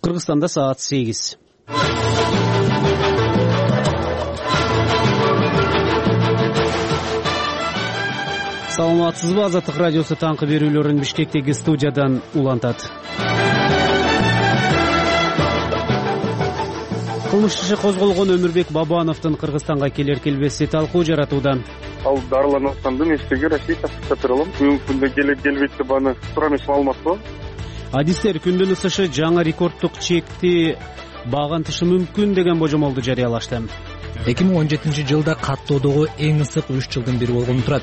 Кыргызстанда саат 8. Саламатсызбы? Азаттык радиосу таңкы берүүлөрүн Бишкектеги студиядан улантат. Кылмыш иши козголгон Өмүрбек Бабановдун Кыргызстанга келер келбеси талкуу жаратууда. Ал дарыланып аткандан эчтеге Россия тактап бере алам. Бүгүнкү күндө келбейт деп аны туура эмес маалымат бар. Адистер күндүн ысышы жаңы рекордтук чекти багынтышы мүмкүн деген божомолду жарыялашты. 2017 жылда каттоодогу эң ысык 3 жылдын бири болгону турат.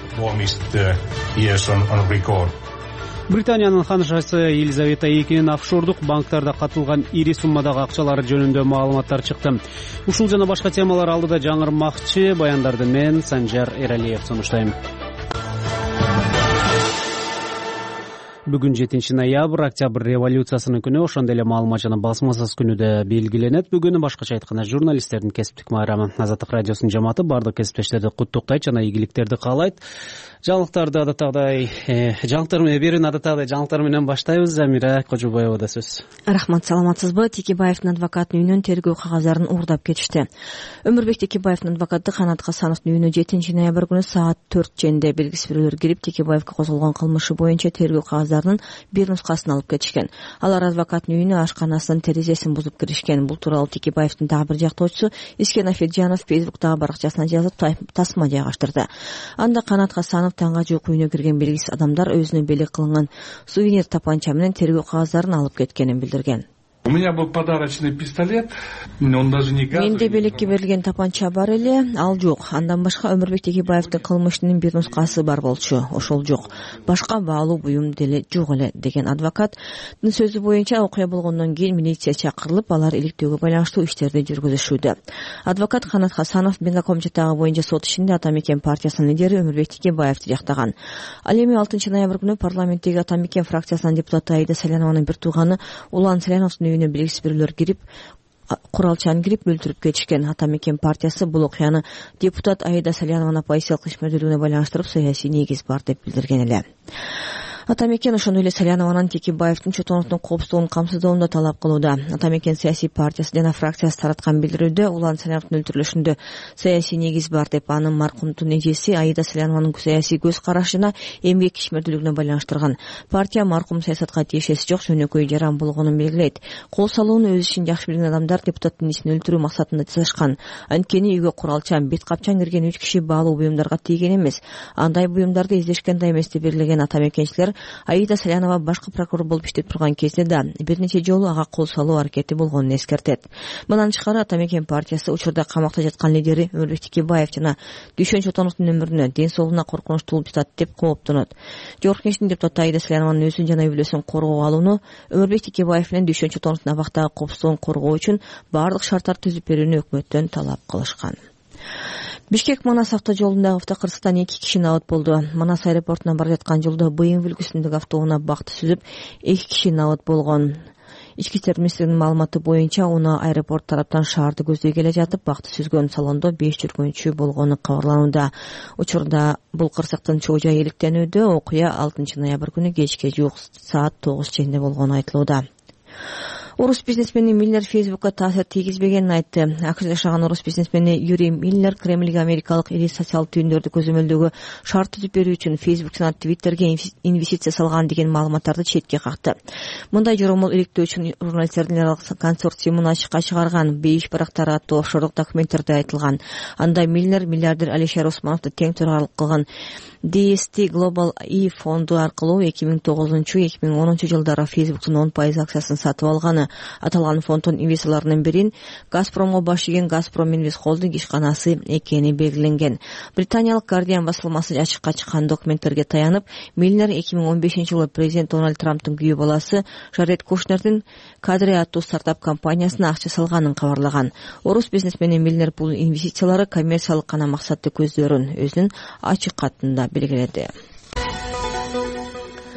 Британиянын ханышасы Елизавета II офшордук банктарда катылган ири суммадагы акчалары жөнүндө маалыматтар чыкты. Ушул жана башка темалар алдыда жаңырмакчы баяндарды мен Санжар Эралиев сунуштайм. Бүгүн 7 ноябрь, Октябрь революциясынын күнү, ошондой эле маалымат жана басмасыз күнү да белгиленет. Бүгүн башкача айтканда журналисттердин кесиптик майрамы. Азаттык радиосунун жамааты бардык кесиптештерди куттуктайт жана ийгиликтерди каалайт. Жаңылыктарды адаттагыдай жаңылыктар менен баштайбыз. Замира Кожобаева сөз. Рахмат, саламатсызбы? Текебаевдин адвокатынын үйүнөн тергөө кагаздарын уурдап кетишти. Өмүрбек Текебаевдин адвокаты Канат Хасановдун үйүнө 7 ноябрь күнү саат 4 белгисиз бирөөлөр кирип, Текебаевге козголгон кылмышы боюнча тергөө кагаздарын бир нускасын алып кетишкен. Алар адвокаттын үйүнө ашканасынын терезесин бузуп киришкен. Бул тууралуу Текебаевдин дагы бир жактоочусу Искен Афеджанов Фейсбуктагы баракчасына жазып тасма жайгаштырды. Анда Канат Хасанов таңга жук үйүнө кирген белгисиз адамдар өзүнө белек кылынган сувенир тапанча менен тергөө кагаздарын алып кеткенин билдирген. У меня был подарочный пистолет, он даже не газовый. Менде белекке берилген тапанча бар эле, ал жок. Андан башка Өмүрбек Текебаевдин кылмышынын бир нускасы бар болчу, ошол жок. Башка баалуу буюм деле жок эле деген адвокаттын сөзү боюнча окуя болгондон кийин милиция чакырылып, алар иликтөөгө байланыштуу иштерди жүргүзүшүүдө. Адвокат Канат Хасанов Бенгаком жатагы боюнча сот ишинде Ата Мекен партиясынын лидери Өмүрбек Текебаевди жактаган. Ал эми 6 ноябрь күнү парламенттеги Ата Мекен фракциясынын депутаты Аида Салянованын бир тууганы Улан Саляновдун үйүнө белгисиз бирөөлөр кирип, куралчан кирип өлтүрүп кетишкен. Ата Мекен партиясы бул окуяны депутат Аида Салянованын оппозициялык ишмердүүлүгүнө байланыштырып саясий негиз бар деп билдирген эле. Ата Мекен ошондой эле Салянованын Текебаевдин чотонуктун коопсуздугун камсыздоону талап кылууда. Ата Мекен саясий партиясы жана фракциясы тараткан билдирүүдө Улан Саляновдун өлтүрүлүшүндө саясий негиз бар деп анын маркумдун эжеси Аида Салянованын саясий көз карашы жана эмгек ишмердүүлүгүнө байланыштырган. Партия маркум саясатка тиешеси жок жөнөкөй жаран болгонун белгилейт. Кол салууну өз ишин жакшы билген адамдар депутаттын ишин өлтүрүү максатында жасашкан. Анткени үйгө куралчан, бет капчан кирген 3 киши баалуу буюмдарга тийген эмес. Андай буюмдарды издешкен да эмес деп белгилеген Ата Мекенчилер Аида Салянова башкы прокурор болуп иштеп турган кезде да бир нече жолу ага кол салуу аракети болгонун эскертет. Мындан тышкары Ата Мекен партиясы учурда камакта жаткан лидери Өмүрбек Текебаев жана Дүйшөн Чотоновдун өмүрүнө, ден соолугуна коркунуч туулуп жатат деп кооптонот. Жогорку Кеңештин депутаты Аида Салянованын өзүн жана үй бүлөсүн коргоого алууну, Өмүрбек Текебаев менен Дүйшөн Чотоновдун абактагы коопсуздугун коргоо үчүн баардык шарттарды түзүп берүүнү өкмөттөн талап кылышкан. Бишкек-Манас автожолундагы Кыргызстан 2 киши набат болду. Манас аэропортуна бара жаткан жолдо БМВ үлгүсүндөгү автоунаа бакты сүзүп, 2 киши набат болгон. Ички иштер министринин маалыматы боюнча, унаа аэропорт тараптан шаарды көздөй келе жатып, бакты сүзгөн салондо 5 жүргүнчү болгону кабарланууда. Учурда бул кырсыктын чоо жайы иликтенүүдө. Окуя 6 ноябрь күнү кечке жук саат 9 чейинде болгону айтылууда. Орус бизнесмени Миллер Фейсбукка таасир тийгизбегенин айтты. АКШда жашаган орус бизнесмени Юрий Миллер Кремльге америкалык ири социалдык түйүндөрдү көзөмөлдөгө шарт түзүп берүү үчүн Facebook жана Twitterге инвестиция салган деген маалыматтарды четке какты. Мындай жоромол иликтөө үчүн журналисттердин аралык консорциумун ачыкка чыгарган бейиш барактары аттуу офшордук документтерде айтылган. Анда Миллер миллиардер Алишер Османовду тең төралык кылган DST Global E фонду аркылуу 2009-2010 жылдары Facebook'тун 10% акциясын сатып алганы. Аталган фонддун инвесторлорунун бирин Газпромго баш ийген Газпром Инвест Холдинг ишканасы экени белгиленген. Британиялык Guardian басылмасы ачыкка чыккан документтерге таянып, Миллер 2015 жылы президент Дональд Трамптын күйөө баласы Жаред Кушнердин Кадре аттуу стартап компаниясына акча салганын кабарлаган. Орус бизнесмени Миллер бул инвестициялары коммерциялык гана максатты көздөрүн өзүнүн ачык катында белгиледи.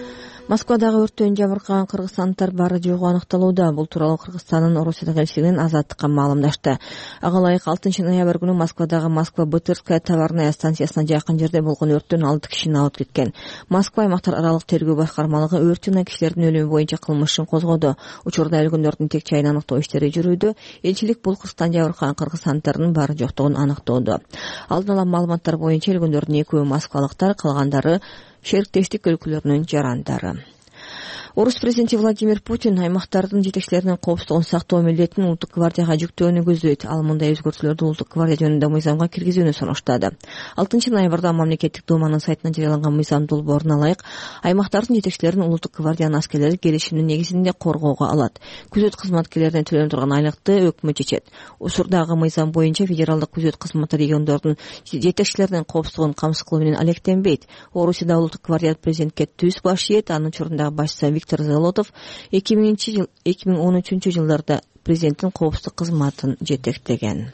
Москвадагы өрттөн жабыркаган кыргызстандыктар бары жогу аныкталууда. Бул тууралуу Кыргызстандын Орусиядагы элчилигинин Азаттыкка маалымдашты. Ага ылайык 6 ноябрь күнү Москвадагы Москва-Бытырская товарная станциясына жакын жерде болгон өрттөн 6 кишини алып кеткен. Москва аймактар аралык тергөө башкармалыгы өрт жана кишилердин өлүмү боюнча кылмыш ишин козгоду. Учурда өлгөндөрдүн тек жайын аныктоо иштери жүрүүдө. Элчилик бул Кыргызстан жабыркаган кыргызстандыктардын бары жоктугун аныктоодо. Алдын ала маалыматтар боюнча өлгөндөрдүн экөөбү москвалыктар, калгандары шериктештик өлкөлөрүнүн жарандары. Орус президенти Владимир Путин аймактардын жетекчилеринин коопсуздугун сактоо милдетин Улуттук гвардияга жүктөөнү көздөйт. Ал мындай өзгөртүүлөрдү Улуттук гвардия жөнүндө мыйзамга киргизүүнү сунуштады. 6 ноябрда мамлекеттик думанын сайтынан жарыяланган мыйзам долбооруна ылайык аймактардын жетекчилерин Улуттук гвардиянын аскерлери келишимдин негизинде коргоого алат. Күзөт кызматкерлерине төлөнүп турган айлыкты өкмөт чечет. Учурдагы мыйзам боюнча федералдык күзөт кызматы региондордун жетекчилеринин коопсуздугун камсыз кылуу менен алектенбейт. Орусияда Улуттук гвардия президентке түз баш ийет. Анын чорунда башчысы Виктор Золотов 2000-2013 жылдарда президенттин коопсуздук кызматын жетектеген.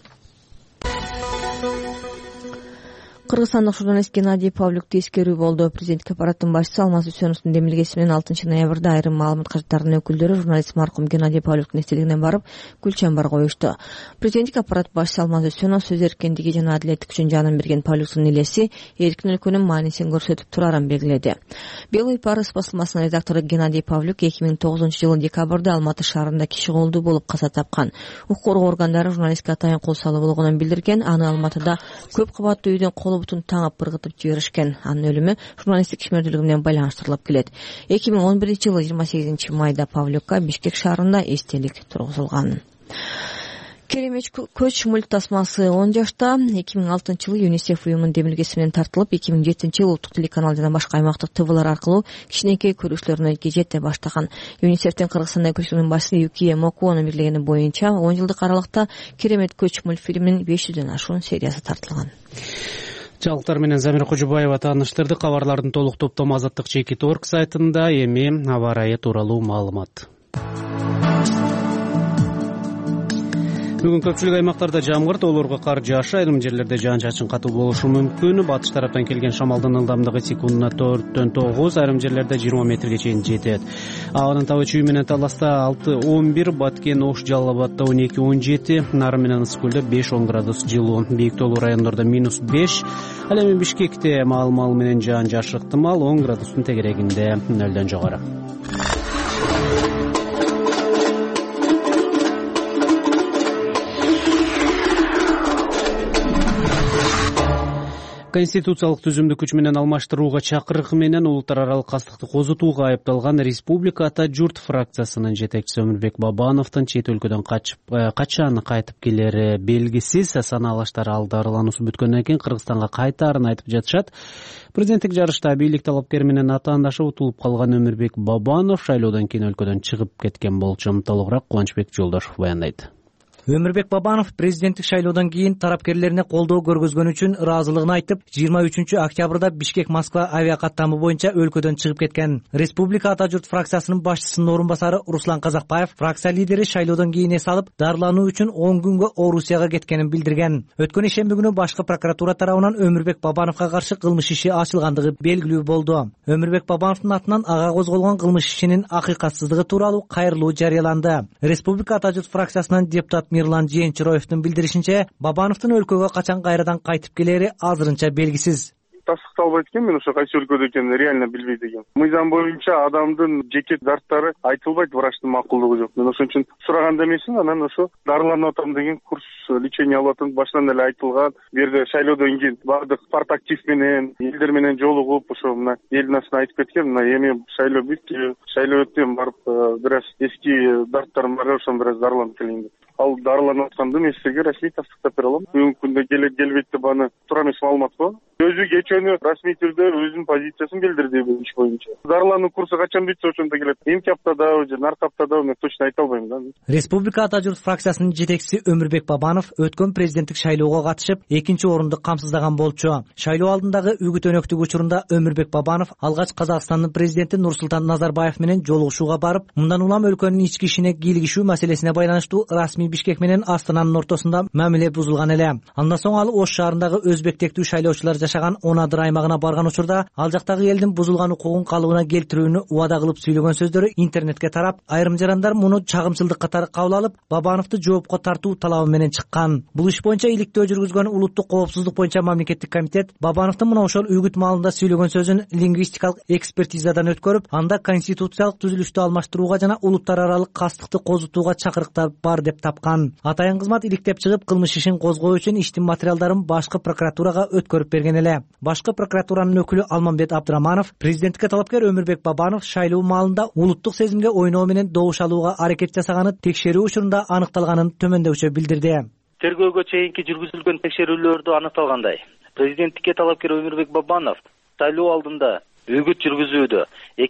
Кыргызстандык журналист Геннадий Павлюкты эскерүү болду. Президенттик аппараттын башчысы Алмаз Үсөновдун демилгеси менен 6 ноябрда айрым маалымат каражаттарынын өкүлдөрү журналист маркум Геннадий Павлюктун эстелигине барып, гүл чамбар коюшту. Президенттик аппарат башчысы Алмаз Үсөнов сөз эркиндиги жана адилеттик үчүн жанын берген Павлюктун элеси эркин өлкөнүн маанисин көрсөтүп турарын белгиледи. Белый парус басылмасынын редактору Геннадий Павлюк 2009-жылы декабрда Алматы шаарында киши колдуу болуп каза тапкан. Укук коргоо органдары журналистке атайын кол салуу болгонун билдирген. Аны Алматыда көп кабаттуу үйдөн бутун таңып кыргытып жиберишкен. Анын өлүмү журналисттик ишмердүүлүгү менен байланыштырылып келет. 2011-жылы 28-майда Павлюкка Бишкек шаарында эстелик тургузулган. Керемет көч мульт тасмасы 10 жашта 2006-жылы ЮНИСЕФ уюмунун демилгеси менен тартылып, 2007-жылы улуттук телеканал жана башка аймактык ТВлар аркылуу кичинекей көрүүчүлөрүнө жете баштаган. ЮНИСЕФтин Кыргызстанда өкүлчүлүгүнүн башчысы Юкия Мокуонун билдиргени боюнча 10 жылдык аралыкта Керемет көч мультфильминин 500дөн ашуун сериясы тартылган. Жаңылыктар менен Замира Кожубаева тааныштырды. Кабарлардын толук топтому Азаттык.org сайтында. Эми аба ырайы тууралуу маалымат. Бүгүн көпчүлүк аймактарда жамгыр, тоолорго кар жаашы, айрым жерлерде жаан-чачын катуу болушу мүмкүн. Батыш тараптан келген шамалдын ылдамдыгы секундуна 4-9, айрым жерлерде 20 метрге чейин жетет. Абанын табы чүй менен Таласта 6-11, Баткен, Ош, Жалал Абадда 12-17, Нарын менен Ысык көлдө 5-10 градус жылуу. Бийик тоолуу райондордо -5. Ал эми Бишкекте маал-маал менен жаан жаашы ыктымал, 10 градустун тегерегинде, нөлдөн жогору. Конституциялык түзүмдү күч менен алмаштырууга чакырык менен улуттар аралык кастыкты козутууга айыпталган Республика Ата журт фракциясынын жетекчиси Өмүрбек Бабановдун чет өлкөдөн качан кайтып келери белгисиз. Санаалы аштар ал дарылануусу бүткөндөн кийин Кыргызстанга кайтаарын айтып жатышат. Президенттик жарышта бийлик талапкери менен атаандашып утулуп калган Өмүрбек Бабанов шайлоодон кийин өлкөдөн чыгып кеткен болчу. Толугураак Кубанычбек Жолдошов баяндайт. Өмүрбек Бабанов президенттик шайлоодон кийин тарапкерлерине колдоо көргөзгөн үчүн ыраазылыгын айтып, 23 октябрда Бишкек-Москва авиакаттамы боюнча өлкөдөн чыгып кеткен. Республика Ата журт фракциясынын башчысынын орун басары Руслан Казакбаев фракция лидери шайлоодон кийин эс алып, дарылануу үчүн 10 күнгө Орусияга кеткенин билдирген. Өткөн ишемби күнү башкы прокуратура тарабынан Өмүрбек Бабановго каршы кылмыш иши ачылгандыгы белгилүү болду. Өмүрбек Бабановдун атынан ага козголгон кылмыш ишинин акыйкатсыздыгы тууралуу кайрылуу жарыяланды. Республика Ата журт фракциясынан депутат Мирлан Жээнчироевдун билдиришинче, Бабановдун өлкөгө качан кайрадан кайтып келери азырынча белгисиз. Тастыкталбайт экен, мен ошо кайсы өлкөдө экенин реально билбейт экенмин. Мыйзам боюнча адамдын жеке зарттары айтылбайт, врачтын макулдугу жок. Мен ошон үчүн сураганда эмесмин, анан ошо дарыланып атам деген курс лечение алып атам, башынан эле айтылган. Бу жерде шайлоодон кийин баардык партактив менен, элдер менен жолугуп, ошо мына элдин астына айтып кеткен, мына эми шайлоо бүттү, шайлоо өттүм, барып бир аз эски дарттарым бар, ошон бир аз дарыланып келейин деп. Ал дарыланып атканда мен сизге расмий тастыктап бере алам. Бүгүнкү күндө келбейт деп аны туура эмес маалымат го. Өзү кечөөнү расмий түрдө өзүнүн позициясын билдирди бул иш боюнча. Дарылануу курсу качан бүтсө ошондо келет. Эмки аптадабы же наркы аптадабы мен точно айта албайм да. Республика Ата журт фракциясынын жетекчиси Өмүрбек Бабанов өткөн президенттик шайлоого катышып, 2-орунду камсыздаган болчу. Шайлоо алдындагы үгүт өнөктүк учурунда Өмүрбек Бабанов алгач Казакстандын президенти Нурсултан Назарбаев менен жолугушууга барып, мындан улам өлкөнүн ички ишине кийлигишүү маселесине байланыштуу расмий ресми Бишкек менен Астананын ортосунда мамиле бузулган эле. Андан соң ал Ош шаарындагы өзбек тектүү шайлоочулар жашаган Онадыр аймагына барган учурда ал жактагы элдин бузулган укугун калыбына келтирүүнү убада кылып сүйлөгөн сөздөрү интернетке тарап, айрым жарандар муну чагымчылдык катары кабыл алып, Бабановду жоопко тартуу талабы менен чыккан. Бул иш боюнча иликтөө жүргүзгөн Улуттук коопсуздук боюнча мамлекеттик комитет Бабановдун мына ошол үгүт маалында сүйлөгөн сөзүн лингвистикалык экспертизадан өткөрүп, анда конституциялык түзүлүштү алмаштырууга жана улуттар аралык кастыкты козутууга чакырыктар бар деп тапкан. Атайын кызмат иликтеп чыгып, кылмыш ишин козгоо үчүн иштин материалдарын башкы прокуратурага өткөрүп берген эле. Башкы прокуратуранын өкүлү Алмамбет Абдыраманов президенттикке талапкер Өмүрбек Бабанов шайлоо маалында улуттук сезимге ойноо менен добуш алууга аракет жасаганы текшерүү учурунда аныкталганын төмөндөүчө билдирди. Тергөөгө чейинки жүргүзүлгөн текшерүүлөрдө аныкталгандай, президенттикке талапкер Өмүрбек Бабанов шайлоо алдында үгүт жүргүзүүдө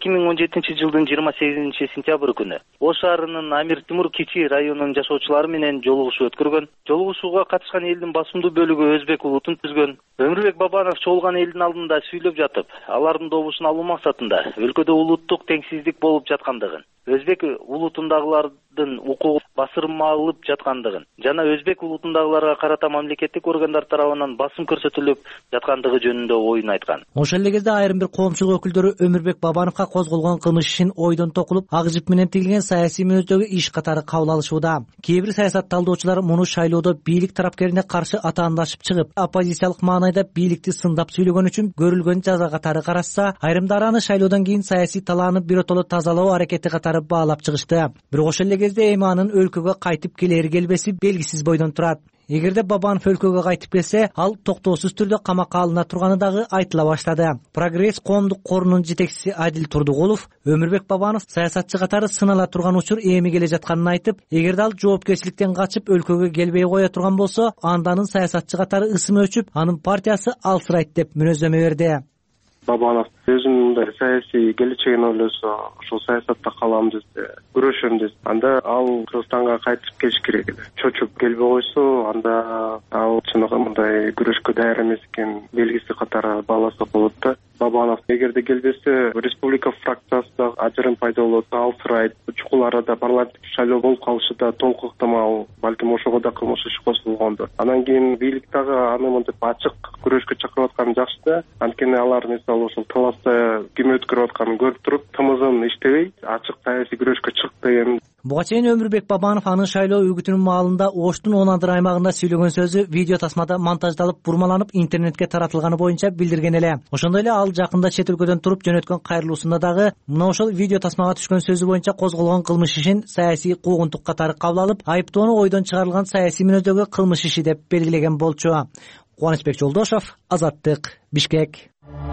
2017 жылдын 28 сентябрь күнү Ош шаарынын Амир Тимур Кичи районунун жашоочулары менен жолугушуу өткөргөн. Жолугушууга катышкан элдин басымдуу бөлүгү өзбек улутун түзгөн. Өмүрбек Бабанов чогулган элдин алдында сүйлөп жатып, алардын добушун алуу максатында өлкөдө улуттук теңсиздик болуп жаткандыгын, өзбек улутундагылардын укугу басырмалып жаткандыгын жана өзбек улутундагыларга карата мамлекеттик органдар тарабынан басым көрсөтүлүп жаткандыгы жөнүндө оюн айткан. Ошол эле кезде айрым бир коомчулук өкүлдөрү Өмүрбек Бабановго козголгон кылмыш ишин ойдон токулуп, ак жип менен тигилген саясий мүнөздөгү иш катары кабыл алышууда. Кээ бир саясат талдоочулар муну шайлоодо бийлик тарапкерине каршы атаандашып чыгып, оппозициялык маанайда бийликти сындап сүйлөгөн үчүн көрүлгөн жаза катары карашса, айрымдары аны шайлоодон кийин саясий талааны биротоло тазалоо аракети катары баалап чыгышты. Бирок ошол эле кезде эми анын өлкөгө кайтып келери келбеси белгисиз бойдон турат. Эгерде Бабанов өлкөгө кайтып келсе, ал токтоосуз түрдө камакка алына турганы дагы айтыла баштады. Прогресс коомдук корунун жетекчиси Адил Турдугулов Өмүрбек Бабанов саясатчы катары сынала турган учур эми келе жатканын айтып, эгерде ал жоопкерчиликтен качып өлкөгө келбей кое турган болсо, анда анын саясатчы катары ысымы өчүп, анын партиясы алсырайт деп мүнөздөмө берди. Бабанов өзүнүн мындай саясий келечегин ойлосо, ошол саясатта калам десе, күрөшөм десе, анда ал Кыргызстанга кайтып келиш керек эле. Чочуп келбей койсо, анда ал чыныгы мындай күрөшкө даяр эмес экен белгиси катары бааласа болот да. Бабанов эгерде келбесе, республика фракциясында ажырым пайда болот, алсырайт. Чукул арада парламенттик шайлоо болуп калышы да толук ыктымал, балким ошого да кылмыш иш козголгондур. Анан кийин бийлик дагы аны мынтип ачык күрөшкө чакырып атканы жакшы да. Анткени алар мисалы ошол таласта ким өткөрүп атканын көрүп туруп, тымызын иштебей, ачык саясий күрөшкө чык деген. Буга чейин Өмүрбек Бабанов анын шайлоо үгүтүнүн маалында Оштун Онадыр аймагында сүйлөгөн сөзү видео тасмада монтаждалып, бурмаланып интернетке таратылганы боюнча билдирген эле. Ошондой эле ал жакында чет өлкөдөн туруп жөнөткөн кайрылуусунда дагы мына ошол видео тасмага түшкөн сөзү боюнча козголгон кылмыш ишин саясий куугунтук катары кабыл алып, айыптоону ойдон чыгарылган саясий мүнөздөгү кылмыш иши деп белгилеген болчу. Кубанычбек Жолдошов, Азаттык, Бишкек.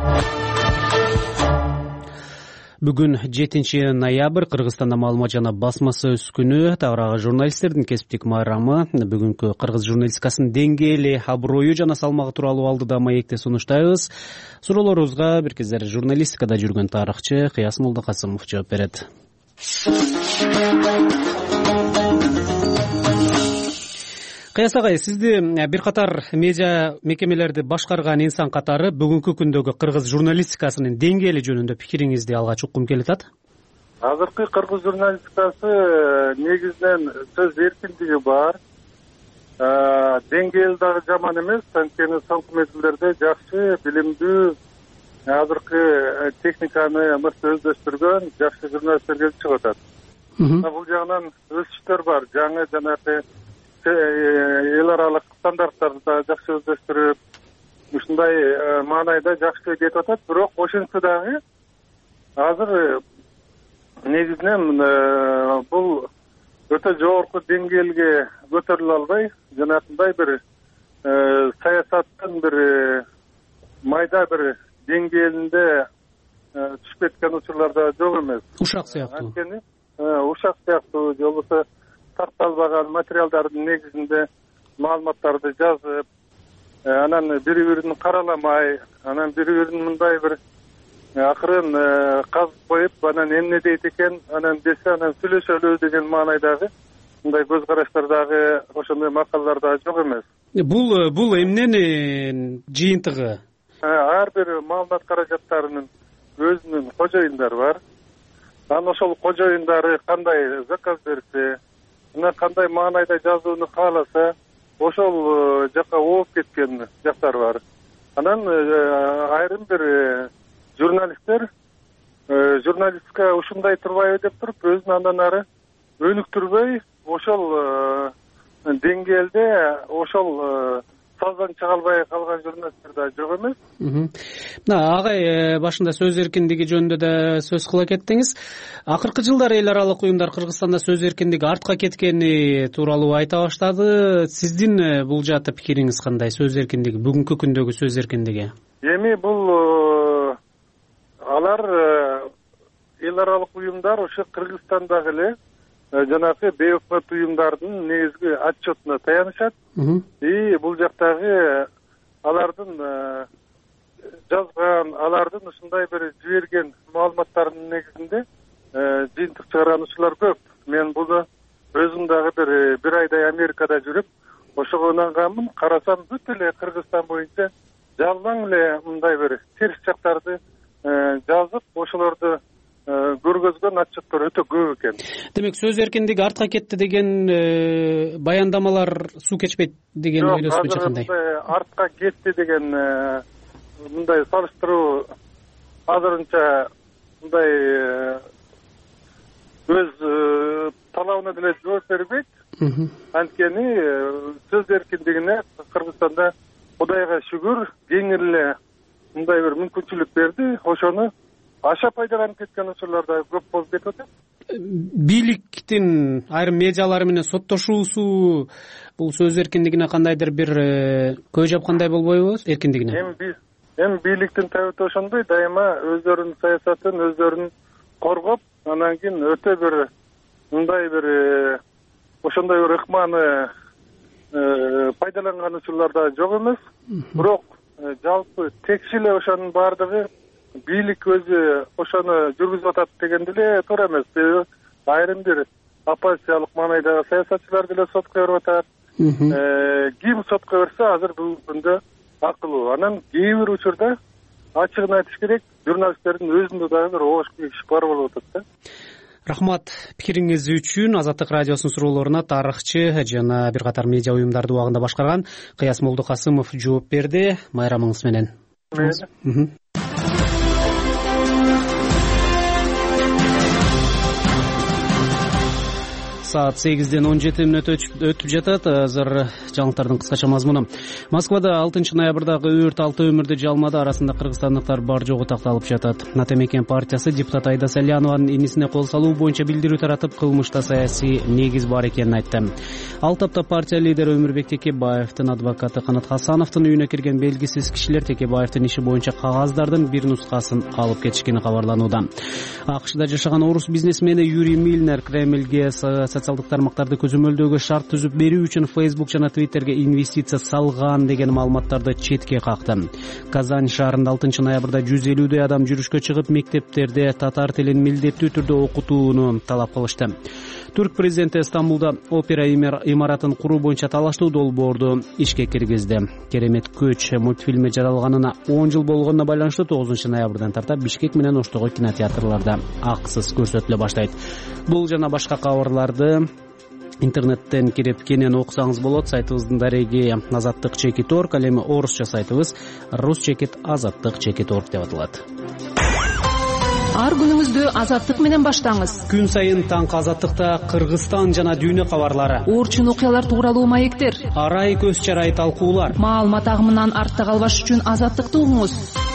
Бүгүн 7 ноябрь Кыргызстанда маалымат жана басма сөз күнү. Таврагы журналисттердин кесиптик майрамы. Бүгүнкү кыргыз журналистикасынын деңгээли, аброю жана салмагы тууралуу алдыда маекте сунуштайбыз. Суроолорубузга бир кездер журналистикада жүргөн тарыхчы Кыяс Молдокасымов жооп берет. Кыяс агай, сизди бир катар медиа мекемелерди башкарган инсан катары бүгүнкү күндөгү кыргыз журналистикасынын деңгээли жөнүндө пикириңизди алгач уккум келип атат. Азыркы кыргыз журналистикасы негизинен сөз эркиндиги бар. Деңгээли дагы жаман эмес, анткени соңку мезгилдерде жакшы, билимдүү, азыркы техниканы мыкты өздөштүргөн жакшы журналисттер келип чыгып атат. Бул жагынан өсүштөр бар. Жаңы жанагы эл аралык стандарттарды да жакшы өздөштүрүп, ушундай маанайда жакшы кетип атат. Бирок ошентсе дагы азыр негизинен бул өтө жогорку деңгээлге көтөрүлө албай, жанагындай бир саясаттын бир майда бир деңгээлинде түшүп кеткен учурлар да жок эмес. Ушак сыяктуу. Анткени ушак сыяктуу же болбосо такталбаган материалдардын негизинде маалыматтарды жазып, анан бири-бирин караламай, анан бири-бирин мындай бир акырын казып коюп, анан эмне дейт экен, анан десе, анан сүйлөшөлү деген маанайдагы мындай көз караштар дагы, ошондой макалалар дагы жок эмес. Бул эмненин жыйынтыгы? Ар бир маалымат каражаттарынын өзүнүн кожоюндары бар. Анан ошол кожоюндары кандай заказ берсе, мына кандай маанайда жазууну кааласа ошол жакка ооп кеткен жактар бар. Анан айрым бир журналисттер журналистика ушундай турбайбы деп туруп өзүн андан ары өнүктүрбөй ошол деңгээлде ошол саздан чыга албай калган журналисттер да жок эмес. Мына агай башында сөз эркиндиги жөнүндө да сөз кыла кеттиңиз. Акыркы жылдары эл аралык уюмдар Кыргызстанда сөз эркиндиги артка кеткени тууралуу айта баштады. Сиздин бул жаатта пикириңиз кандай? Сөз эркиндиги, бүгүнкү күндөгү сөз эркиндиги? Эми бул алар эл аралык уюмдар ошо Кыргызстандагы эле жанагы бейөкмөт уюмдардын негизги отчетуна таянышат. И бул жактагы алардын жазган, алардын ушундай бир жиберген маалыматтарынын негизинде жыйынтык чыгаруучулар көп. Мен буну өзүм дагы бир айдай Америкада жүрүп, ошого ынанганмын. Карасам бүт эле Кыргызстан боюнча жалаң эле мындай бир терс жактарды жазып, ошолорду көргөзгөн отчеттор өтө көп экен. Демек, сөз эркиндиги артка кетти деген баяндамалар суу кечпейт деген ойлосузбу, кандай? Артка кетти деген мындай салыштыруу азырынча мындай өз талабына деле жооп бербейт. Анткени сөз эркиндигине Кыргызстанда Кудайга шүгүр кеңир эле мындай бир мүмкүнчүлүк берди. Ошону аша пайдаланып кеткен учурлар да көп болуп кетип атат. Бийликтин айрым медиалары менен соттошуусу бул сөз эркиндигине кандайдыр бир көз жапкандай болбойбу, эркиндигине? Эми бийликтин табиты ошондой, дайыма өздөрүнүн саясатын өздөрүн коргоп, анан кийин өтө бир мындай бир ошондой бир ыкманы пайдаланган учурлар да жок эмес. Бирок жалпы текши эле ошонун баардыгы бийлик өзү ошону жүргүзүп атат деген деле туура эмес. Айрым бир оппозициялык маанайдагы саясатчылар деле сотко берип атат. Ким сотко берсе азыр бүгүнкү күндө акылуу. Анан кээ бир учурда ачыгын айтыш керек, журналисттердин өзүндө дагы бир оош иш бар болуп атат да. Рахмат пикириңиз үчүн. Азаттык радиосунун суроолоруна тарыхчы жана бир катар медиа уюмдарды убагында башкарган Кыяс Молдокасымов жооп берди. Майрамыңыз менен. Саат 8:17 өтүп жатат. Азыр жаңылыктардын кыскача мазмуну. Москвада 6 ноябрдагы өрт 6 өмүрдү жалмады. Арасында кыргызстандыктар бар жогу такталып жатат. Натемекен партиясы депутат Айда Салянованын инисине кол салуу боюнча билдирүү таратып, кылмышта саясий негиз бар экенин айтты. Ал тапта партия лидери Өмүрбек Текебаевдин адвокаты Канат Хасановдун үйүнө кирген белгисиз кишилер Текебаевдин иши боюнча кагаздардын бир нускасын алып кетишкени кабарланууда. АКШда жашаган орус бизнесмени Юрий Мильнер Кремльге социалдык тармактарды көзөмөлдөөгө шарт түзүп берүү үчүн Facebook жана Twitterге инвестиция салган деген маалыматтарды четке какты. Казань шаарында 6 ноябрда 150 адам жүрүшкө чыгып, мектептерде татар тилин милдеттүү түрдө окутууну талап кылышты. Түрк президенти Стамбулда опера имаратын куруу боюнча талаштуу долбоорду ишке киргизди. Керемет көч мультфильми жаралганына 10 жыл болгонуна байланыштуу 9 ноябрдан тарта Бишкек менен Оштогу кинотеатрларда акысыз көрсөтүлө баштайт. Бул жана башка кабарларды интернеттен кирип кенен окусаңыз болот. Сайтыбыздын дареги azattik.org, ал эми орусча сайтыбыз rus.azattik.org деп аталат. Ар күнүңүздү Азаттык менен баштаңыз. Күн сайын таңкы Азаттыкта Кыргызстан жана дүйнө кабарлары, орчун окуялар тууралуу маектер, арай көз чарай талкуулар. Маалымат агымынан артта калбаш үчүн Азаттыкты угуңуз.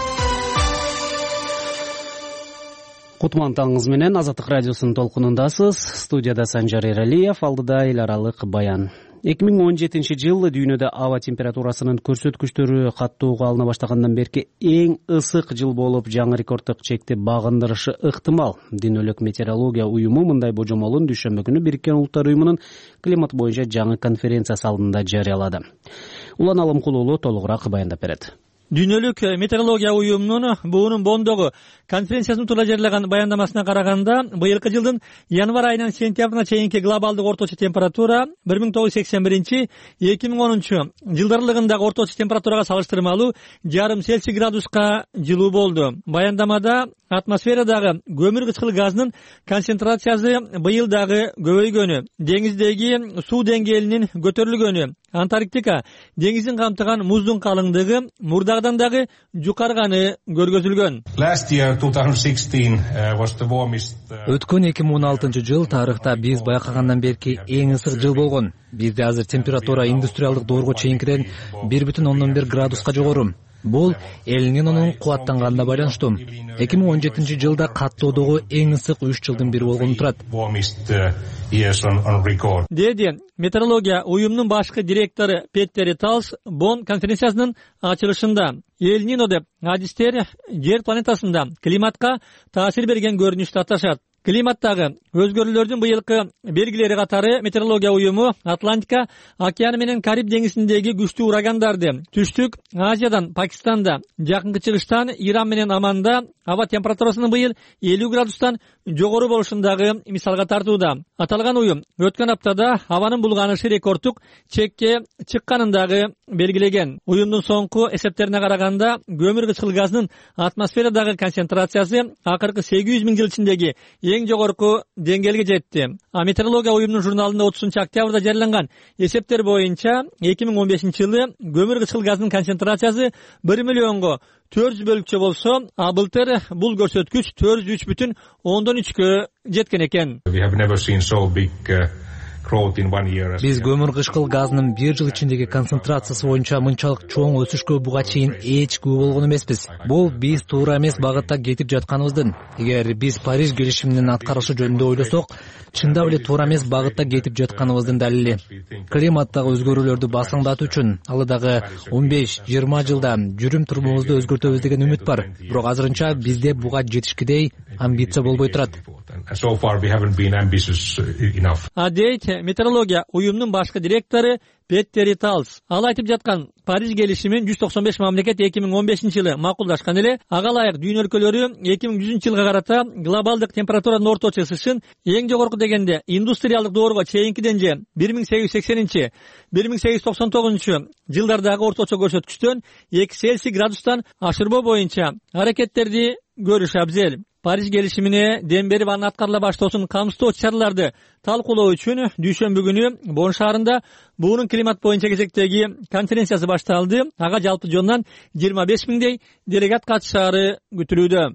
Кутман таңыңыз менен Азаттык радиосунун толкунундасыз. Студияда Санжар Эралиев, алдыда эл аралык баян. 2017 жыл дүйнөдө аба температурасынын көрсөткүчтөрү каттоого алына баштагандан берки эң ысык жыл болуп, жаңы рекорддук чекти багындырышы ыктымал. Дүйнөлүк метеорология уюму мындай божомолун дүйшөмбү күнү Бириккен Улуттар уюмунун климат боюнча жаңы конференциясы алдында жарыялады. Улан Алымкулуулу толугураак баяндап берет. Дүйнөлүк метеорология уюмунун буунун Бондогу конференциясынын тура жарыяган баяндамасына караганда, быйылкы жылдын январь айынан сентябрына чейинки глобалдык орточо температура 1981-2010 жылдар аралыгындагы орточо температурага салыштырмалуу 0,5 Цельсий градуска жылуу болду. Баяндамада атмосферадагы көмүр кычкыл газынын концентрациясы быйыл дагы көбөйгөнү, деңиздеги суу деңгээлинин көтөрүлгөнү, Антарктика деңизин камтыган муздун калыңдыгы мурдагыдан дагы жукарганы көргөзүлгөн. Өткөн 2016 жыл тарыхта биз байкагандан берки эң ысык жыл болгон. Бизде азыр температура индустриалдык доорго чейинкиден 1,1 градуска жогору. Бул Эль-Нинонун кубаттанганына байланыштуу. 2017 жылда каттоодогу эң ысык 3 жылдын бири болгону турат. Деди метеорология уюмунун башкы директору Петтери Талс Бонн конференциясынын ачылышында. Эль-Нино деп адистер жер планетасында климатка таасир берген көрүнүштү аташат. Климаттагы өзгөрүүлөрдүн быйылкы белгилери катары метеорология уюму Атлантика океаны менен Кариб деңизиндеги күчтүү урагандарды, Түштүк Азиядан, Пакистанда, Жакынкы Чыгыштан, Иран менен Оманда аба температурасынын быйыл 50 градустан жогору болушундагы мисалга тартууда. Аталган уюм өткөн аптада абанын булганышы рекордтук чекке чыкканын дагы белгилеген. Уюмдун соңку эсептерине караганда, көмүр кычкыл газынын атмосферадагы концентрациясы акыркы 800 миң жыл ичиндеги эң жогорку деңгээлге жетти. Метеорология уюмунун журналында 30 октябрда жарыяланган эсептер боюнча 2015 жылы көмүр кычкыл газынын концентрациясы 1 миллионго 400 бөлүкчө болсо, былтыр бул көрсөткүч 403,3 жеткен экен. Биз көмүр кычкыл газынын бир жыл ичиндеги концентрациясы боюнча мынчалык чоң өсүшкө буга чейин эч күбө болгон эмеспиз. Бул биз туура эмес багытта кетип жатканыбыздын. Эгер биз Париж келишиминин аткарышы жөнүндө ойлосок, чындап эле туура эмес багытта кетип жатканыбыздын далили. Климаттагы өзгөрүүлөрдү басаңдатуу үчүн алдыдагы 15-20 жылда жүрүм турумубузду өзгөртөбүз деген үмүт бар. Бирок азырынча бизде буга жетишкидей амбиция болбой турат. Дейт метеорология уюмунун башкы директору Петтери Талс. Ал айтып жаткан Париж келишимин 195 мамлекет 2015 жылы макулдашкан эле. Ага ылайык дүйнө өлкөлөрү 2100 жылга карата глобалдык температуранын орточо ысышын эң жогорку дегенде индустриалдык доорго чейинкиден же 1880-1899 жылдардагы орточо көрсөткүчтөн 2 Цельсий градустан ашырбоо боюнча аракеттерди көрүш абзел. Париж келишимине дем берип анын аткарыла баштоосун камсыздоочу чараларды талкуулоо үчүн дүйшөмбү күнү Бонн шаарында буунун климат боюнча кезектеги конференциясы башталды. Ага жалпы жонунан 25 миңдей делегат катышаары күтүлүүдө.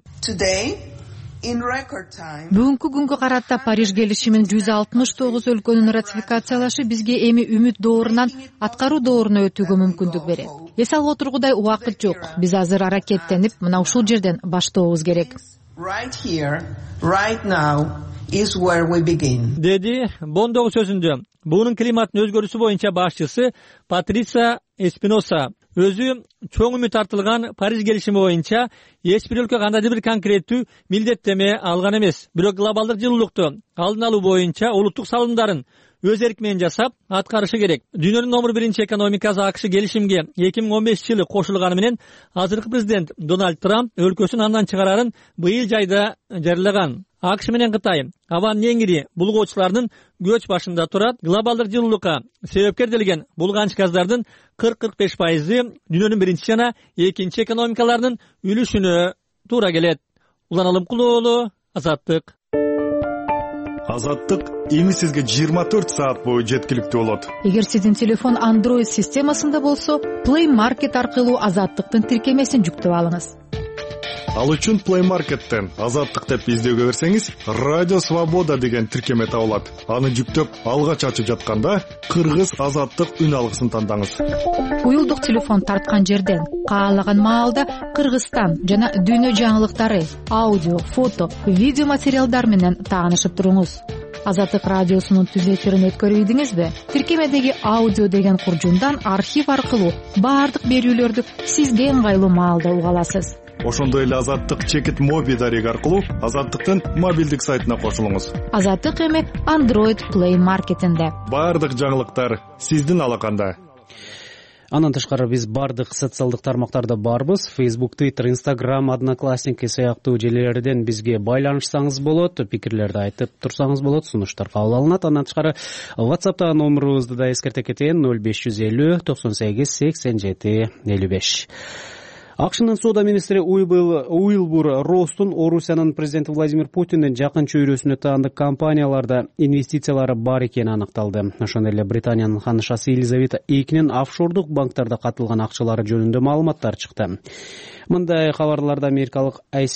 Бүгүнкү күнгө карата Париж келишимин 169 өлкөнүн ратификациялашы бизге эми үмүт доорунан аткаруу дооруна өтүүгө мүмкүндүк берет. Эс алып отургудай убакыт жок. Биз азыр аракеттенип, мына ушул жерден баштообуз керек. Right here, right now is where we begin. Деди Бондогу сөзүндө. Буунун климаттын өзгөрүүсү боюнча башчысы Патриция Эспиноса өзү чоң үмүт артылган Париж келишими боюнча эч бир өлкө кандайдыр бир конкреттүү милдеттеме алган эмес. Бирок глобалдык жылуулукту алдын алуу боюнча улуттук салымдарын өз эрки менен жасап аткарышы керек. Дүйнөнүн номер 1 экономикасы АКШ келишимге 2015 жылы кошулганы менен азыркы президент Дональд Трамп өлкөсүн андан чыгарарын быйыл жайда жарыялаган. АКШ менен Кытай абанын эң ири булгоочуларынын көч башында турат. Глобалдык жылуулукка себепкер делген булганыч газдардын 40-45% дүйнөнүн биринчи жана экинчи экономикаларынын үлүшүнө туура келет. Улан Алымкулоолу, Азаттык. Азаттык эми сизге 24 саат бою жеткиликтүү болот. Эгер сиздин телефон Android системасында болсо, Play Market аркылуу Азаттыктын тиркемесин жүктөп алыңыз. Ал үчүн Play Market'тен Азаттык деп издөөгө берсеңиз, Радио Свобода деген тиркеме табылат. Аны жүктөп алгач ачып жатканда Кыргыз Азаттык үн алгысын тандаңыз. Уюлдук телефон тарткан жерден каалаган маалда Кыргызстан жана дүйнө жаңылыктары, аудио, фото, видео материалдар менен таанышып туруңуз. Азаттык радиосунун түз эфирин өткөрбөйдүңүзбү? Тиркемедеги аудио деген куржундан архив аркылуу баардык берүүлөрдү сизге ыңгайлуу маалда уга аласыз. Ошондой эле Азаттык чекит моби дареги аркылуу Азаттыктын мобилдик сайтына кошулуңуз. Азаттык эми Android Play Market'инде. Баардык жаңылыктар сиздин алаканда. Андан тышкары биз бардык социалдык тармактарда барбыз. Facebook, Twitter, Instagram, Одноклассники сыяктуу желилерден бизге байланышсаңыз болот, пикирлерди айтып турсаңыз болот, сунуштар кабыл алынат. Андан тышкары WhatsApp'тагы номерубузду да эскерте кетейин: 0550 98 87 55. АКШнын соода министри Уилбур Ростун Орусиянын президенти Владимир Путиндин жакын чөйрөсүнө таандык компанияларда инвестициялары бар экени аныкталды. Ошондой эле Британиянын ханышасы Елизавета II офшордук банктарда катылган акчалары жөнүндө маалыматтар чыкты. Мындай кабарларды америкалык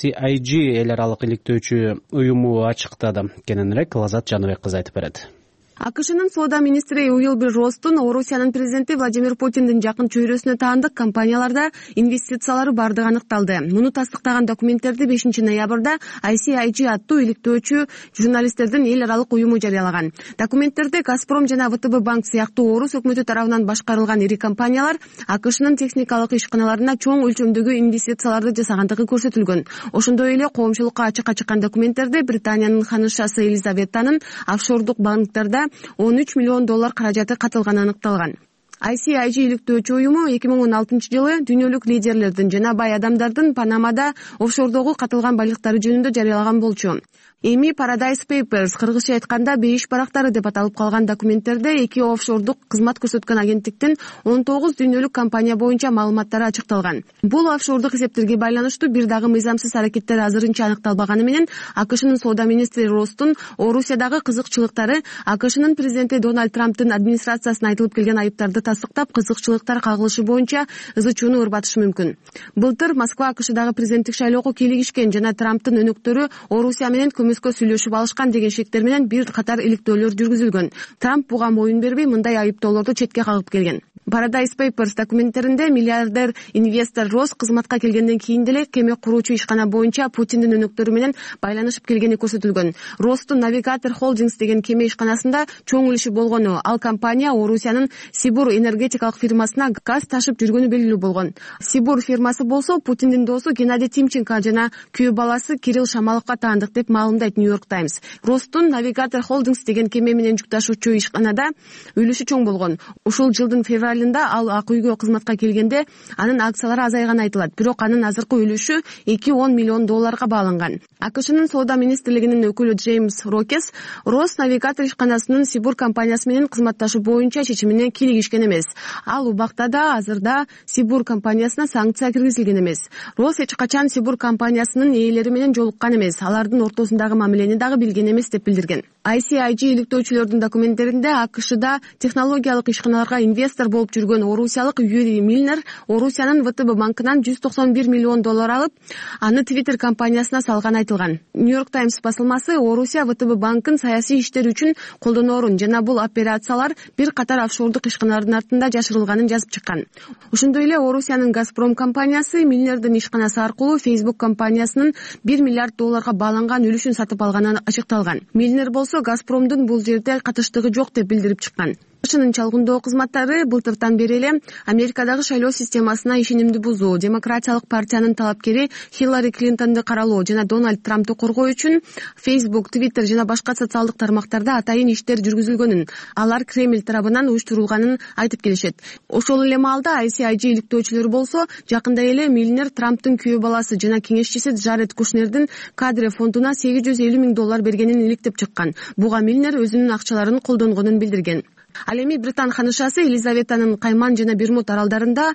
ICIG эл аралык иликтөөчү уюму ачыктады. Кененирээк Лазат Жаныбек кызы айтып берет. АКШнын соода министри Уилбур Ростун Орусиянын президенти Владимир Путиндин жакын чөйрөсүнө таандык компанияларда инвестициялары бардыгы аныкталды. Муну тастыктаган документтерди 5 ноябрда ICIG аттуу иликтөөчү журналисттердин эл аралык уюму жарыялаган. Документтерде Газпром жана ВТБ банк сыяктуу орус өкмөтү тарабынан башкарылган ири компаниялар АКШнын техникалык ишканаларына чоң өлчөмдөгү инвестицияларды жасагандыгы көрсөтүлгөн. Ошондой эле коомчулукка ачыкка чыккан документтерде Британиянын ханышасы Елизаветанын офшордук банктарда $13 миллион каражаты катылганы аныкталган. ICIG иликтөөчү уюму 2016-жылы дүйнөлүк лидерлердин жана бай адамдардын Панамада офшордогу катылган байлыктары жөнүндө жарыялаган болчу. Эми Paradise Papers, кыргызча айтканда бейиш барактары деп аталып калган документтерде эки офшордук кызмат көрсөткөн агенттиктин 19 дүйнөлүк компания боюнча маалыматтары ачыкталган. Бул офшордук эсептерге байланыштуу бир дагы мыйзамсыз аракеттер азырынча аныкталбаганы менен АКШнын соода министри Ростун Орусиядагы кызыкчылыктары АКШнын президенти Дональд Трамптын администрациясына айтылып келген айыптарды тастыктап, кызыкчылыктар кагылышы боюнча ызы чууну ырбатышы мүмкүн. Былтыр Москва АКШдагы президенттик шайлоого кийлигишкен жана Трамптын өнөктөрү Орусия менен көмөскө сүйлөшүп алышкан деген шектер менен бир катар иликтөөлөр жүргүзүлгөн. Трамп буга моюн бербей, мындай айыптоолорду четке кагып келген. Paradise Papers документтеринде миллиардер инвестор Росс кызматка келгенден кийин деле кеме куруучу ишкана боюнча Путиндин өнөктөрү менен байланышып келгени көрсөтүлгөн. Росстун Navigator Holdings деген кеме ишканасында чоң үлүшү болгону, ал компания Орусиянын Сибур энергетикалык фирмасына газ ташып жүргөнү белгилүү болгон. Сибур фирмасы болсо Путиндин досу Геннадий Тимченко жана күйөө баласы Кирилл Шамаловго таандык деп маалымдайт New-York Times. Росстун Navigator Holdings деген кеме менен жүк ташуучу ишканада үлүшү чоң болгон. Ушул жылдын февралында ал ак үйгө кызматка келгенде анын акциялары азайганы айтылат, бирок анын азыркы үлүшү $210 миллион бааланган. АКШнын соода министрлигинин өкүлү Джеймс Рокес Росс Navigator ишканасынын Сибур компаниясы менен кызматташуу боюнча чечимине кийлигишкен эмес. Ал убакта да азырда Сибур компаниясына санкция киргизилген эмес. Росс эч качан Сибур компаниясынын ээлери менен жолуккан эмес, алардын ортосундагы мамилени дагы билген эмес деп билдирген. ICIG иликтөөчүлөрдүн документтеринде АКШда технологиялык ишканаларга инвестор болуп жүргөн орусиялык Юрий Мильнер Орусиянын ВТБ банкынан $191 миллион алып, аны Twitter компаниясына салганы айтылган. New-York Times басылмасы Орусия ВТБ банкын саясий иштер үчүн колдоноорун жана бул операциялар бир катар офшордук ишканалардын артында жашырылганын жазып чыккан. Ошондой эле Орусиянын Газпром компаниясы Мильнердин ишканасы аркылуу Facebook компаниясынын $1 миллиард бааланган үлүшүн сатып алганы ачыкталган. Мильнер болсо Газпромдун бул жерде катыштыгы жок деп билдирип чыккан. АКШнын чалгындоо кызматтары былтыртан бери эле Америкадагы шайлоо системасына ишенимди бузуу, демократиялык партиянын талапкери Хиллари Клинтонду каралоо жана Дональд Трампту коргоо үчүн Facebook, Twitter жана башка социалдык тармактарда атайын иштер жүргүзүлгөнүн, алар Кремль тарабынан уюштурулганын айтып келишет. Ошол эле маалда ICIG иликтөөчүлөрү болсо жакында эле Мильнер Трамптын күйөө баласы жана кеңешчиси Джаред Кушнердин кадре фондуна $850 миң бергенин иликтеп чыккан. Буга Мильнер өзүнүн акчаларын колдонгонун билдирген. Ал эми Британ ханышасы Елизаветанын Кайман жана Бермуд аралдарында